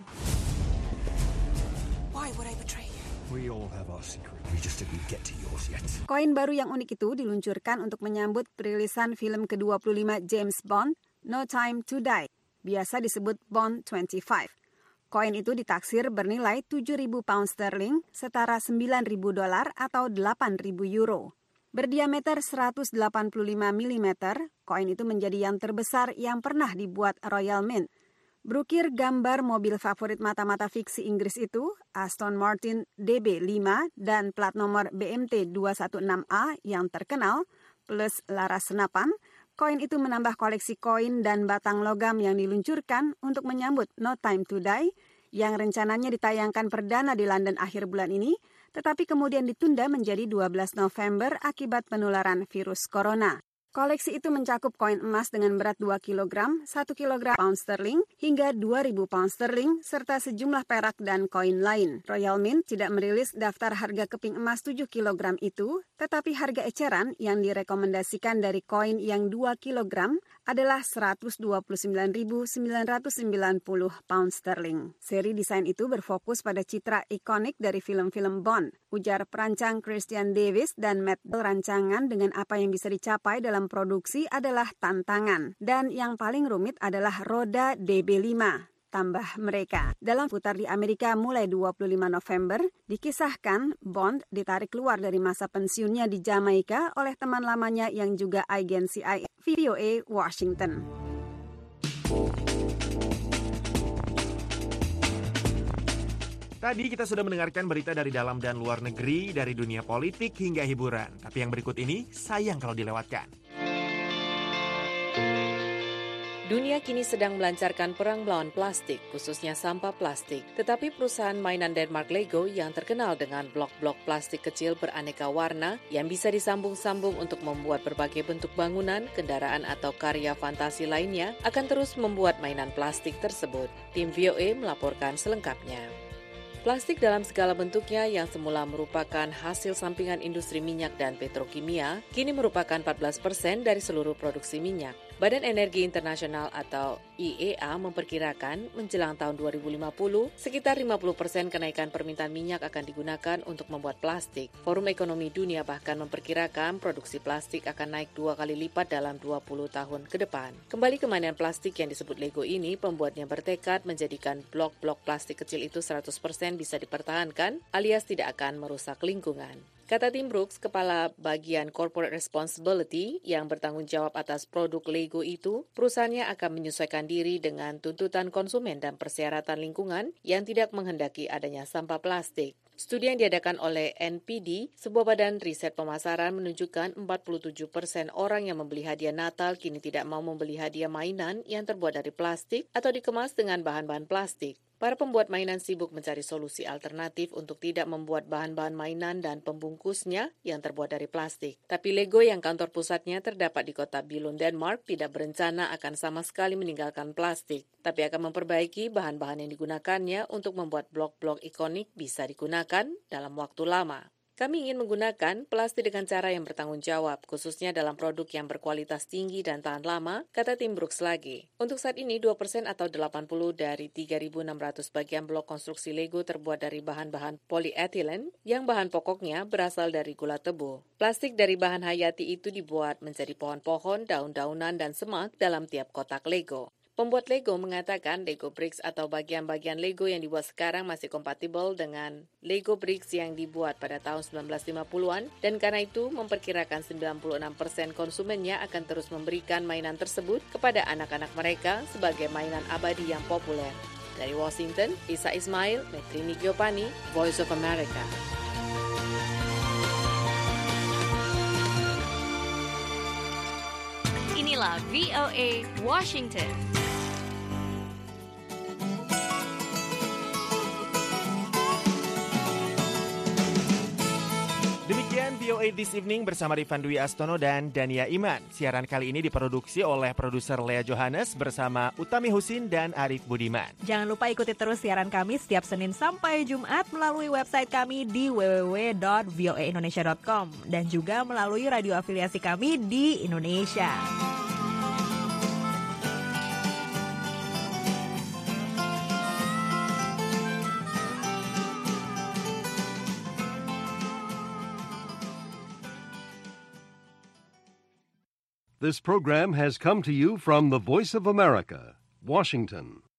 Why would I betray you? We all have our secret. We just didn't get to yours yet. Koin baru yang unik itu diluncurkan untuk menyambut perilisan film ke-25 James Bond, No Time to Die. Biasa disebut Bond 25. Koin itu ditaksir bernilai 7.000 pound sterling, setara 9.000 dolar atau 8.000 euro. Berdiameter 185 mm, koin itu menjadi yang terbesar yang pernah dibuat Royal Mint. Berukir gambar mobil favorit mata-mata fiksi Inggris itu, Aston Martin DB5 dan plat nomor BMT 216A yang terkenal, plus laras senapan, koin itu menambah koleksi koin dan batang logam yang diluncurkan untuk menyambut No Time to Die yang rencananya ditayangkan perdana di London akhir bulan ini, tetapi kemudian ditunda menjadi 12 November akibat penularan virus corona. Koleksi itu mencakup koin emas dengan berat 2 kg, 1 kg pound sterling, hingga 2.000 pound sterling, serta sejumlah perak dan koin lain. Royal Mint tidak merilis daftar harga keping emas 7 kg itu, tetapi harga eceran yang direkomendasikan dari koin yang 2 kg adalah 129.990 pound sterling. Seri desain itu berfokus pada citra ikonik dari film-film Bond. Ujar perancang Christian Davis dan Matt Bell, rancangan dengan apa yang bisa dicapai dalam produksi adalah tantangan. Dan yang paling rumit adalah roda DB5. Tambah mereka. Dalam putar di Amerika mulai 25 November, dikisahkan Bond ditarik keluar dari masa pensiunnya di Jamaika oleh teman lamanya yang juga agen CIA. VOA Washington. Tadi kita sudah mendengarkan berita dari dalam dan luar negeri, dari dunia politik hingga hiburan. Tapi yang berikut ini sayang kalau dilewatkan. Dunia kini sedang melancarkan perang melawan plastik, khususnya sampah plastik. Tetapi perusahaan mainan Denmark Lego yang terkenal dengan blok-blok plastik kecil beraneka warna yang bisa disambung-sambung untuk membuat berbagai bentuk bangunan, kendaraan atau karya fantasi lainnya akan terus membuat mainan plastik tersebut. Tim VOA melaporkan selengkapnya. Plastik dalam segala bentuknya yang semula merupakan hasil sampingan industri minyak dan petrokimia, kini merupakan 14% dari seluruh produksi minyak. Badan Energi Internasional atau IEA memperkirakan menjelang tahun 2050, sekitar 50% kenaikan permintaan minyak akan digunakan untuk membuat plastik. Forum Ekonomi Dunia bahkan memperkirakan produksi plastik akan naik 2 kali lipat dalam 20 tahun ke depan. Kembali ke mainan plastik yang disebut Lego ini, pembuatnya bertekad menjadikan blok-blok plastik kecil itu 100% bisa dipertahankan, alias tidak akan merusak lingkungan. Kata Tim Brooks, kepala bagian Corporate Responsibility yang bertanggung jawab atas produk Lego itu, perusahaannya akan menyesuaikan diri dengan tuntutan konsumen dan persyaratan lingkungan yang tidak menghendaki adanya sampah plastik. Studi yang diadakan oleh NPD, sebuah badan riset pemasaran, menunjukkan 47% orang yang membeli hadiah Natal kini tidak mau membeli hadiah mainan yang terbuat dari plastik atau dikemas dengan bahan-bahan plastik. Para pembuat mainan sibuk mencari solusi alternatif untuk tidak membuat bahan-bahan mainan dan pembungkusnya yang terbuat dari plastik. Tapi Lego yang kantor pusatnya terdapat di kota Billund, Denmark, tidak berencana akan sama sekali meninggalkan plastik, tapi akan memperbaiki bahan-bahan yang digunakannya untuk membuat blok-blok ikonik bisa digunakan dalam waktu lama. Kami ingin menggunakan plastik dengan cara yang bertanggung jawab, khususnya dalam produk yang berkualitas tinggi dan tahan lama, kata Tim Brooks lagi. Untuk saat ini, 2% atau 80 dari 3.600 bagian blok konstruksi Lego terbuat dari bahan-bahan polyethylene, yang bahan pokoknya berasal dari gula tebu. Plastik dari bahan hayati itu dibuat menjadi pohon-pohon, daun-daunan, dan semak dalam tiap kotak Lego. Pembuat Lego mengatakan Lego Bricks atau bagian-bagian Lego yang dibuat sekarang masih kompatibel dengan Lego Bricks yang dibuat pada tahun 1950-an dan karena itu memperkirakan 96% konsumennya akan terus memberikan mainan tersebut kepada anak-anak mereka sebagai mainan abadi yang populer. Dari Washington, Lisa Ismail, Metrini Giovanni, Voice of America. Inilah VOA Washington. Demikian VOA This Evening bersama Rifan Dwi Astono dan Dania Iman. Siaran kali ini diproduksi oleh produser Lea Johannes bersama Utami Husin dan Arif Budiman. Jangan lupa ikuti terus siaran kami setiap Senin sampai Jumat melalui website kami di www.voaindonesia.com dan juga melalui radio afiliasi kami di Indonesia. This program has come to you from the Voice of America, Washington.